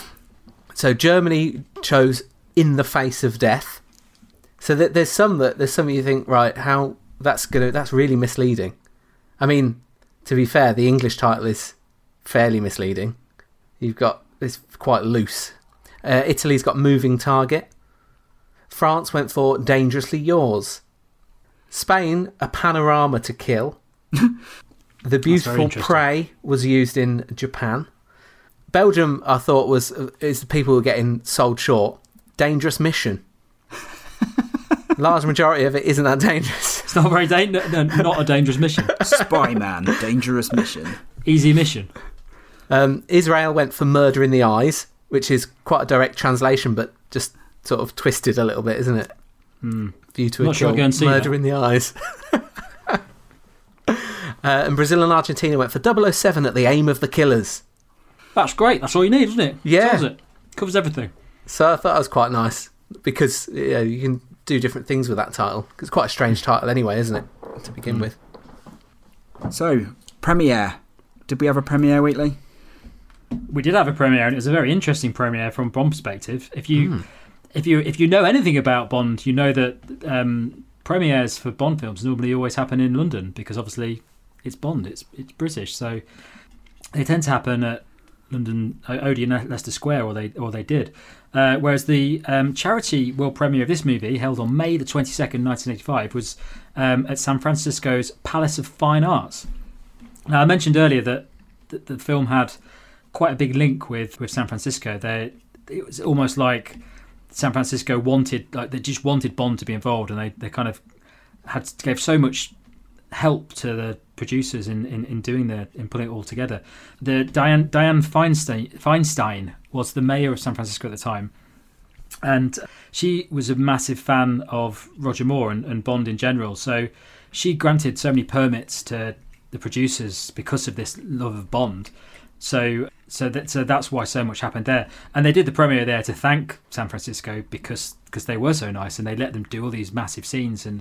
So Germany chose "In the Face of Death." So there's some you think, right, how that's really misleading. I mean, to be fair, the English title is fairly misleading. It's quite loose. Italy's got "Moving Target." France went for "Dangerously Yours." Spain, "A Panorama to Kill." The Beautiful Prey was used in Japan. Belgium, I thought, is the people who are getting sold short. "Dangerous Mission." Large majority of it isn't that dangerous. It's not very not a dangerous mission. Spy Man, Dangerous Mission. Easy mission. Israel went for "Murder in the Eyes," which is quite a direct translation, but just sort of twisted a little bit, isn't it? View to a Kill, "Murder in the Eyes." And Brazil and Argentina went for 007 at the Aim of the Killers. That's great. That's all you need, isn't it? Yeah. Tells it. Covers everything. So I thought that was quite nice because you can do different things with that title. It's quite a strange title anyway, isn't it, to begin with? So, premiere. Did we have a premiere, Wheatley? We did have a premiere, and it was a very interesting premiere from Bond perspective. If you know anything about Bond, you know that premieres for Bond films normally always happen in London because obviously it's Bond, it's British, so they tend to happen at London Odeon Leicester Square, or they did. Whereas the charity world premiere of this movie, held on May the 22nd, 1985, was at San Francisco's Palace of Fine Arts. Now, I mentioned earlier that the film had quite a big link with San Francisco. It was almost like San Francisco they just wanted Bond to be involved, and they kind of gave so much help to the producers in putting it all together. The Diane Feinstein was the mayor of San Francisco at the time, and she was a massive fan of Roger Moore and Bond in general. So she granted so many permits to the producers because of this love of Bond. So So that's why so much happened there. And they did the premiere there to thank San Francisco because they were so nice, and they let them do all these massive scenes and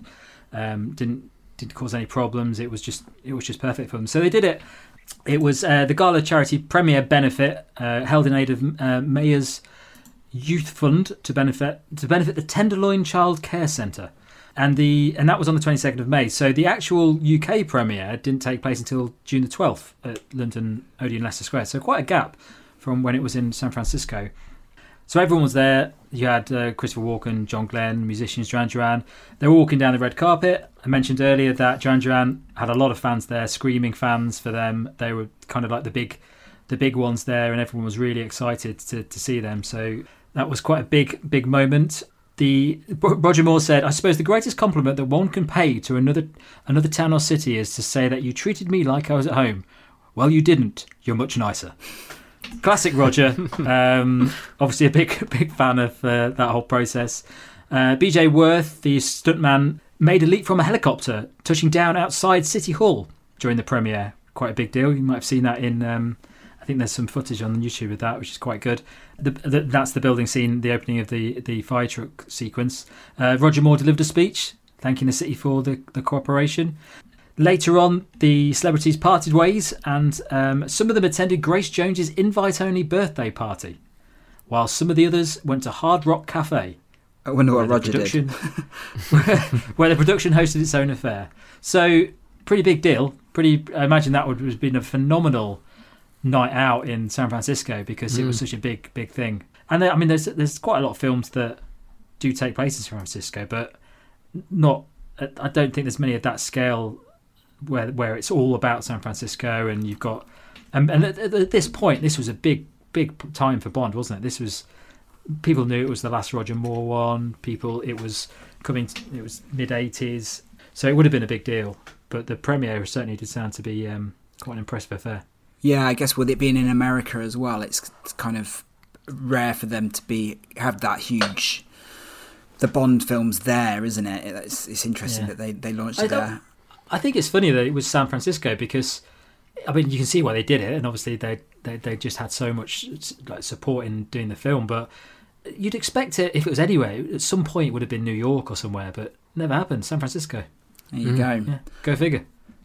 didn't cause any problems. It was just perfect for them. So they did it. It was the Gala charity premiere benefit held in aid of Mayor's Youth Fund to benefit the Tenderloin Child Care Centre. And that was on the 22nd of May. So the actual UK premiere didn't take place until June the 12th at London Odeon Leicester Square. So quite a gap from when it was in San Francisco. So everyone was there. You had Christopher Walken, John Glenn, musicians, Duran Duran. They were walking down the red carpet. I mentioned earlier that Duran Duran had a lot of fans there, screaming fans for them. They were kind of like the big ones there, and everyone was really excited to see them. So that was quite a big moment. Roger Moore said, "I suppose the greatest compliment that one can pay to another town or city is to say that you treated me like I was at home. Well, you didn't. You're much nicer." Classic Roger. Obviously a big fan of that whole process. BJ Worth, the stuntman, made a leap from a helicopter, touching down outside City Hall during the premiere. Quite a big deal. You might have seen that in... I think there's some footage on YouTube of that, which is quite good. That's the building scene, the opening of the fire truck sequence. Roger Moore delivered a speech thanking the city for the cooperation. Later on, the celebrities parted ways, and some of them attended Grace Jones's invite-only birthday party, while some of the others went to Hard Rock Cafe. I wonder what Roger did. Where the production hosted its own affair. So, pretty big deal. I imagine that would have been a phenomenal night out in San Francisco because it was such a big thing. And there's quite a lot of films that do take place in San Francisco, but not. I don't think there's many of that scale where it's all about San Francisco, and you've got. And at this point, this was a big time for Bond, wasn't it? This was. People knew it was the last Roger Moore one. It was mid 80s, so it would have been a big deal. But the premiere certainly did sound to be quite an impressive affair. Yeah, I guess with it being in America as well, it's kind of rare for them to have that huge. The Bond films there, isn't it? It's interesting that they launched it there. I think it's funny that it was San Francisco because, I mean, you can see why they did it, and obviously they just had so much like support in doing the film. But you'd expect it if it was anywhere. At some point, it would have been New York or somewhere, but never happened. San Francisco. There you go. Yeah, go figure.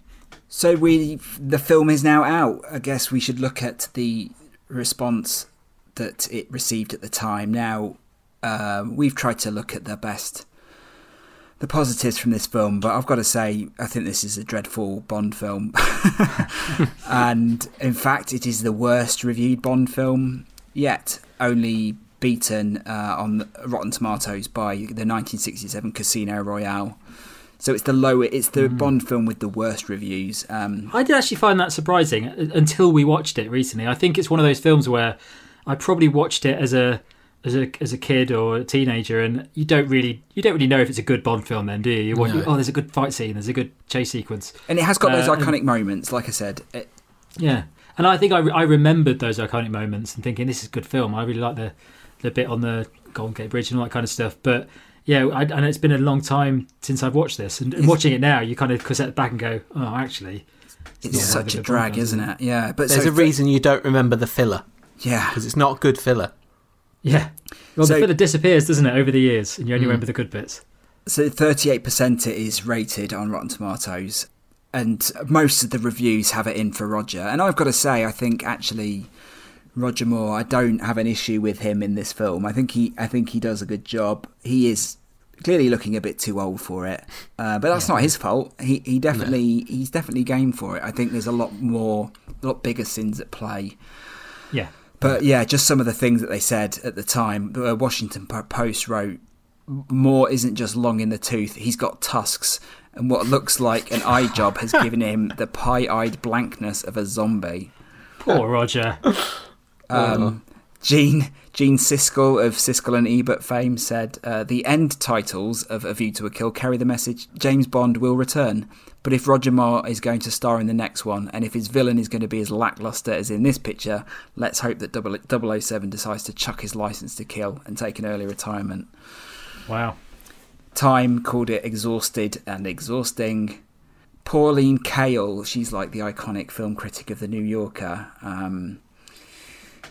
So the film is now out. I guess we should look at the response that it received at the time. Now, we've tried to look at the positives from this film, but I've got to say, I think this is a dreadful Bond film. And in fact, it is the worst reviewed Bond film yet, only beaten on Rotten Tomatoes by the 1967 Casino Royale. So it's the Bond film with the worst reviews. I did actually find that surprising until we watched it recently. I think it's one of those films where I probably watched it as a kid or a teenager, and you don't really know if it's a good Bond film. Then, do you? There's a good fight scene, there's a good chase sequence, and it has got those iconic moments. Like I said, yeah. And I think I remembered those iconic moments and thinking this is a good film. I really like the bit on the Golden Gate Bridge and all that kind of stuff, but. Yeah, I know it's been a long time since I've watched this, and watching it now, you kind of sit back and go, "Oh, actually, it's such a drag, isn't it?" Yeah, but there's a reason you don't remember the filler. Yeah, because it's not good filler. Yeah, well, the filler disappears, doesn't it, over the years, and you only remember the good bits. So 38% it is rated on Rotten Tomatoes, and most of the reviews have it in for Roger. And I've got to say, I think actually. Roger Moore, I don't have an issue with him in this film. I think he does a good job. He is clearly looking a bit too old for it, but that's not his fault. He's definitely game for it. I think there's a lot bigger sins at play. Yeah, but yeah, just some of the things that they said at the time. The Washington Post wrote, "Moore isn't just long in the tooth; he's got tusks, and what looks like an eye job has given him the pie-eyed blankness of a zombie." Poor Roger. Gene Siskel of Siskel and Ebert fame said, the end titles of A View to a Kill carry the message, James Bond will return. But if Roger Moore is going to star in the next one, and if his villain is going to be as lackluster as in this picture, let's hope that 007 decides to chuck his license to kill and take an early retirement. Wow. Time called it exhausted and exhausting. Pauline Kael, she's like the iconic film critic of The New Yorker,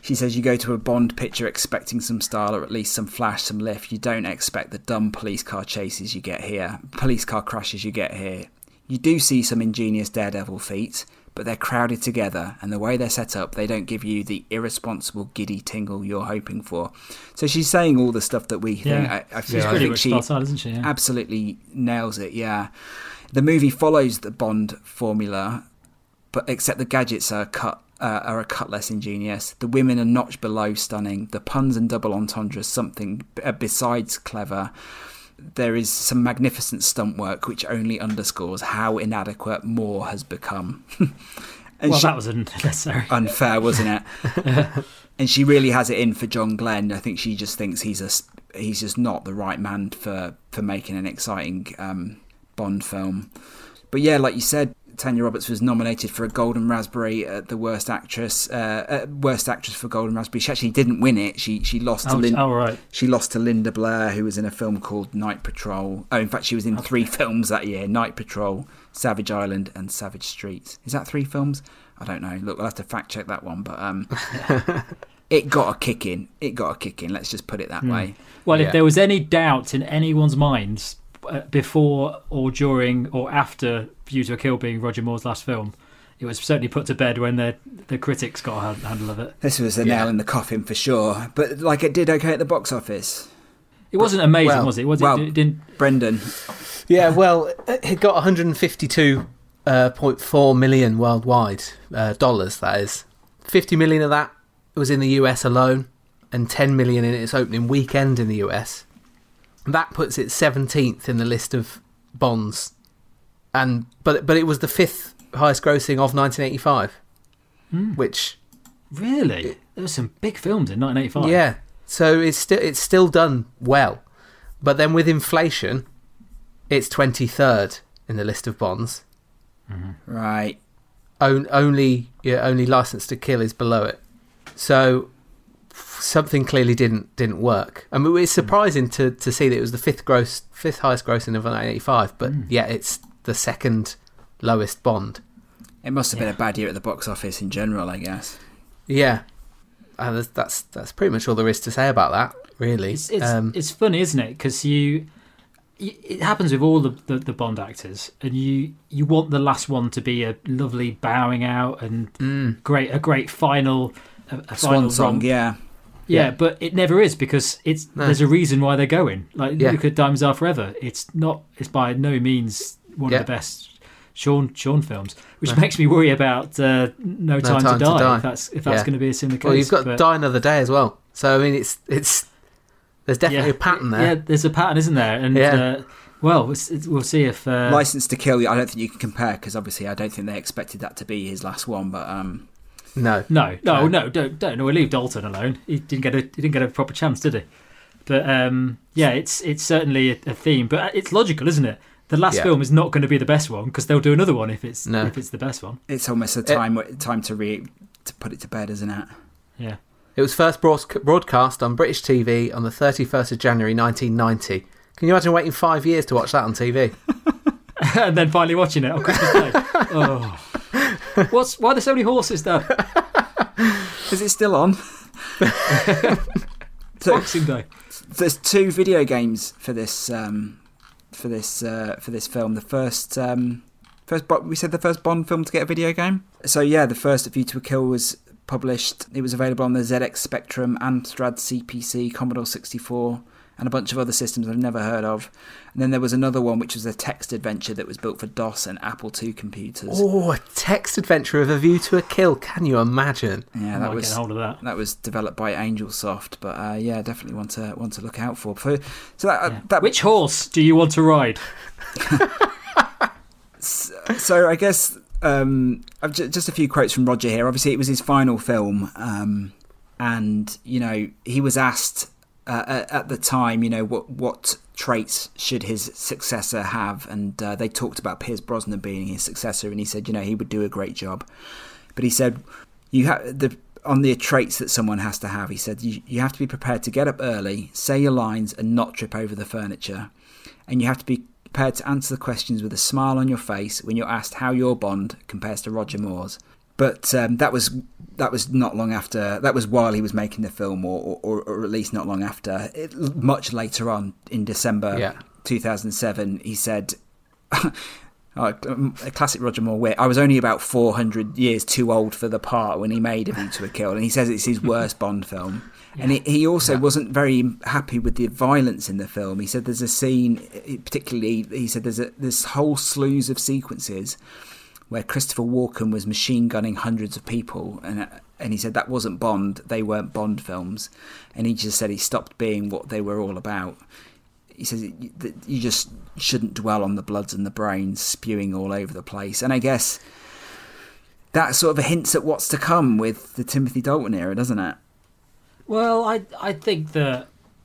She says you go to a Bond picture expecting some style or at least some flash, some lift. You don't expect the dumb police car chases you get here, police car crashes you get here. You do see some ingenious daredevil feats, but they're crowded together, and the way they're set up, they don't give you the irresponsible giddy tingle you're hoping for. So she's saying all the stuff that we think. I think she spot on, isn't she? Yeah. Absolutely nails it. Yeah, the movie follows the Bond formula, but except the gadgets are a cut less ingenious. The women are notch below stunning. The puns and double entendres something besides clever. There is some magnificent stunt work which only underscores how inadequate Moore has become. That was unnecessary. Unfair, wasn't it? And she really has it in for John Glenn. I think she just thinks he's just not the right man for making an exciting Bond film. But yeah, like you said, Tanya Roberts was nominated for a Golden Raspberry at the Worst Actress for Golden Raspberry. She actually didn't win it. She lost to She lost to Linda Blair, who was in a film called Night Patrol. Oh, in fact, she was in 3 films that year: Night Patrol, Savage Island, and Savage Streets. Is that 3 films? I don't know. Look, we'll have to fact check that one. But it got a kick in. Let's just put it that way. Well, if there was any doubt in anyone's minds before or during or after View to a Kill being Roger Moore's last film, it was certainly put to bed when the critics got a handle of it. This was a nail in the coffin for sure. But like, it did okay at the box office. It wasn't amazing, was it? Didn't Brendan? Yeah, well, it got 152.4 million worldwide, dollars, that is. 50 million of that was in the US alone, and 10 million in its opening weekend in the US. That puts it 17th in the list of Bonds, but it was the 5th highest grossing of 1985, which really there were some big films in 1985. Yeah, so it's still done well, but then with inflation, it's 23rd in the list of Bonds. Mm-hmm. Right. Only License to Kill is below it, so something clearly didn't work. I mean, it's surprising to see that it was the 5th highest grossing of 1985, but it's the 2nd lowest Bond. It must have been a bad year at the box office in general, I guess. Yeah, that's pretty much all there is to say about that, really. It's funny, isn't it? Because it happens with all the Bond actors, and you want the last one to be a lovely bowing out and a great final. A swan song, yeah, but it never is, because there's a reason why they're going. Like, look at Diamonds Are Forever. It's by no means one of the best Sean films, which makes me worry about No Time to Die. If that's going to be a similar case. Well, you've got Die Another Day as well. So I mean, it's there's definitely a pattern there. Yeah, there's a pattern, isn't there? And we'll see if License to Kill. I don't think you can compare, because obviously I don't think they expected that to be his last one, but. No, don't. We'll leave Dalton alone. He didn't get a proper chance, did he? But it's certainly a theme. But it's logical, isn't it? The last film is not going to be the best one, because they'll do another one if it's the best one. It's almost a time to put it to bed, isn't it? Yeah. It was first broadcast on British TV on the 31st of January 1990. Can you imagine waiting 5 years to watch that on TV? And then finally watching it on Christmas Day. Oh. Why are there so many horses, though? Is it still on? Boxing Day. There's 2 video games for this film. The first we said the first Bond film to get a video game. So yeah, the first View to a Kill was published. It was available on the ZX Spectrum, Amstrad CPC, Commodore 64, and a bunch of other systems I've never heard of. And then there was another one, which was a text adventure that was built for DOS and Apple II computers. Oh, a text adventure of A View to a Kill. Can you imagine? Yeah, that was get hold of that. That was developed by Angelsoft, but definitely one to look out for. Which horse do you want to ride? So I guess just a few quotes from Roger here. Obviously, it was his final film, and he was asked at the time, what traits should his successor have, and they talked about Pierce Brosnan being his successor, and he said, he would do a great job. But he said, on the traits that someone has to have, he said, you have to be prepared to get up early, say your lines, and not trip over the furniture, and you have to be prepared to answer the questions with a smile on your face when you're asked how your Bond compares to Roger Moore's. But that was not long after. That was while he was making the film, or at least not long after. Much later on, in December 2007, he said, a classic Roger Moore wit, I was only about 400 years too old for the part when he made A View to a Kill, and he says it's his worst Bond film. Yeah. And he also wasn't very happy with the violence in the film. He said there's a scene, particularly, he said there's this whole slew of sequences where Christopher Walken was machine gunning hundreds of people, and he said that wasn't Bond, they weren't Bond films, and he just said he stopped being what they were all about. He says you just shouldn't dwell on the bloods and the brains spewing all over the place, and I guess that sort of hints at what's to come with the Timothy Dalton era, doesn't it? Well, I think that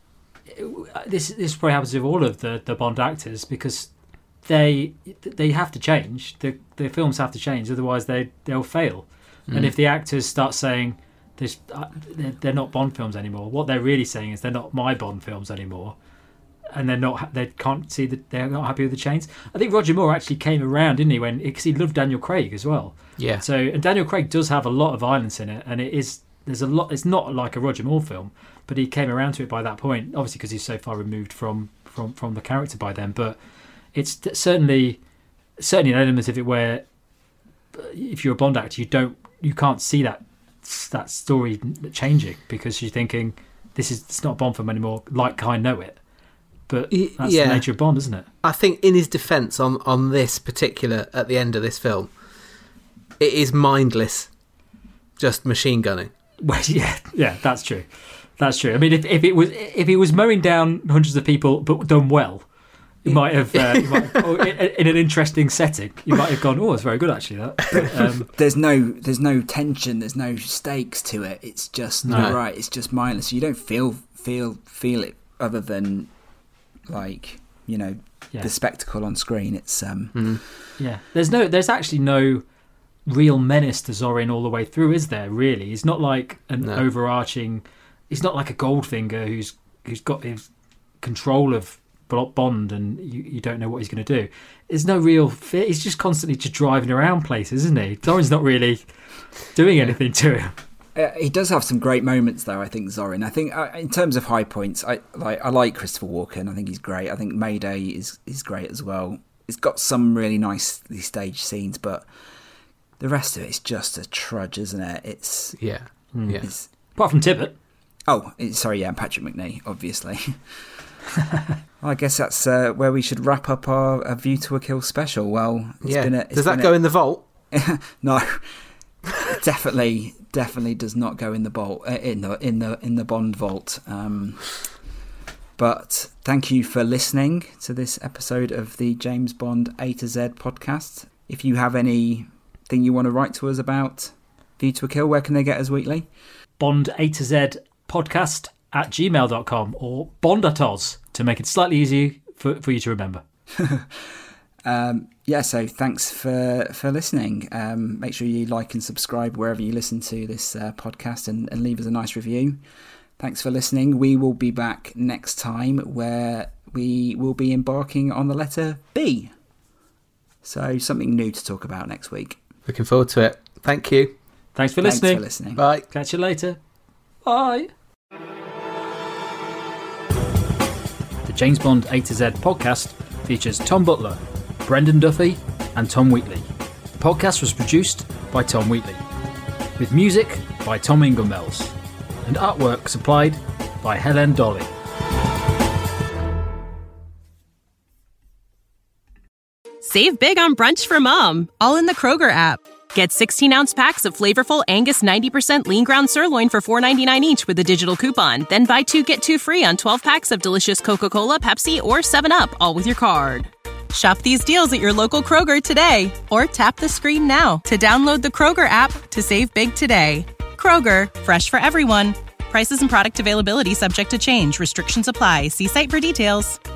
this probably happens with all of the Bond actors, because they have to change. The films have to change, otherwise they'll fail. And if the actors start saying they're not Bond films anymore, what they're really saying is they're not my Bond films anymore, and they can't see that they're not happy with the change. I think Roger Moore actually came around, didn't he? Because he loved Daniel Craig as well. Yeah. So, and Daniel Craig does have a lot of violence in it, and there's a lot. It's not like a Roger Moore film, but he came around to it by that point. Obviously, because he's so far removed from the character by then. But it's certainly an element of it where, if you're a Bond actor, you can't see that story changing, because you're thinking it's not a Bond film anymore. Like I know it, but that's the nature of Bond, isn't it? I think in his defence on this particular, at the end of this film, it is mindless, just machine gunning. Well, yeah, that's true. That's true. I mean, if it was mowing down hundreds of people but done well, you might have in an interesting setting, you might have gone, oh, it's very good actually. That. But, there's no tension, there's no stakes to it. It's just right. It's just mindless. You don't feel it, other than the spectacle on screen. It's There's actually no real menace to Zorin all the way through, is there? Really, he's not like an overarching. He's not like a Goldfinger who's got his control of Bond, and you don't know what he's going to do. There's no real fear. He's just constantly just driving around places, isn't he? Zorin's not really doing anything to him. He does have some great moments, though. I think Zorin. I think in terms of high points, I like Christopher Walken. I think he's great. I think Mayday is great as well. It's got some really nicely staged scenes, but the rest of it is just a trudge, isn't it? It's apart from Tippett. Oh, sorry, and Patrick Macnee, obviously. Well, I guess that's where we should wrap up our A View to a Kill special. Well, does that go in the vault? No, definitely does not go in the vault in the Bond vault. But thank you for listening to this episode of the James Bond A to Z podcast. If you have anything you want to write to us about View to a Kill, where can they get us weekly? Bond A to Z podcast @gmail.com, or Bondatos to make it slightly easier for you to remember. So thanks for listening. Make sure you like and subscribe wherever you listen to this podcast, and leave us a nice review. Thanks for listening. We will be back next time, where we will be embarking on the letter B. So something new to talk about next week. Looking forward to it. Thank you. Thanks for listening. Bye. Catch you later. Bye. The James Bond A to Z podcast features Tom Butler, Brendan Duffy and Tom Wheatley. The podcast was produced by Tom Wheatley, with music by Tom Ingelmells, and artwork supplied by Helen Dolly. Save big on brunch for mom, all in the Kroger app. Get 16-ounce packs of flavorful Angus 90% lean ground sirloin for $4.99 each with a digital coupon. Then buy 2, get 2 free on 12 packs of delicious Coca-Cola, Pepsi, or 7-Up, all with your card. Shop these deals at your local Kroger today, or tap the screen now to download the Kroger app to save big today. Kroger, fresh for everyone. Prices and product availability subject to change. Restrictions apply. See site for details.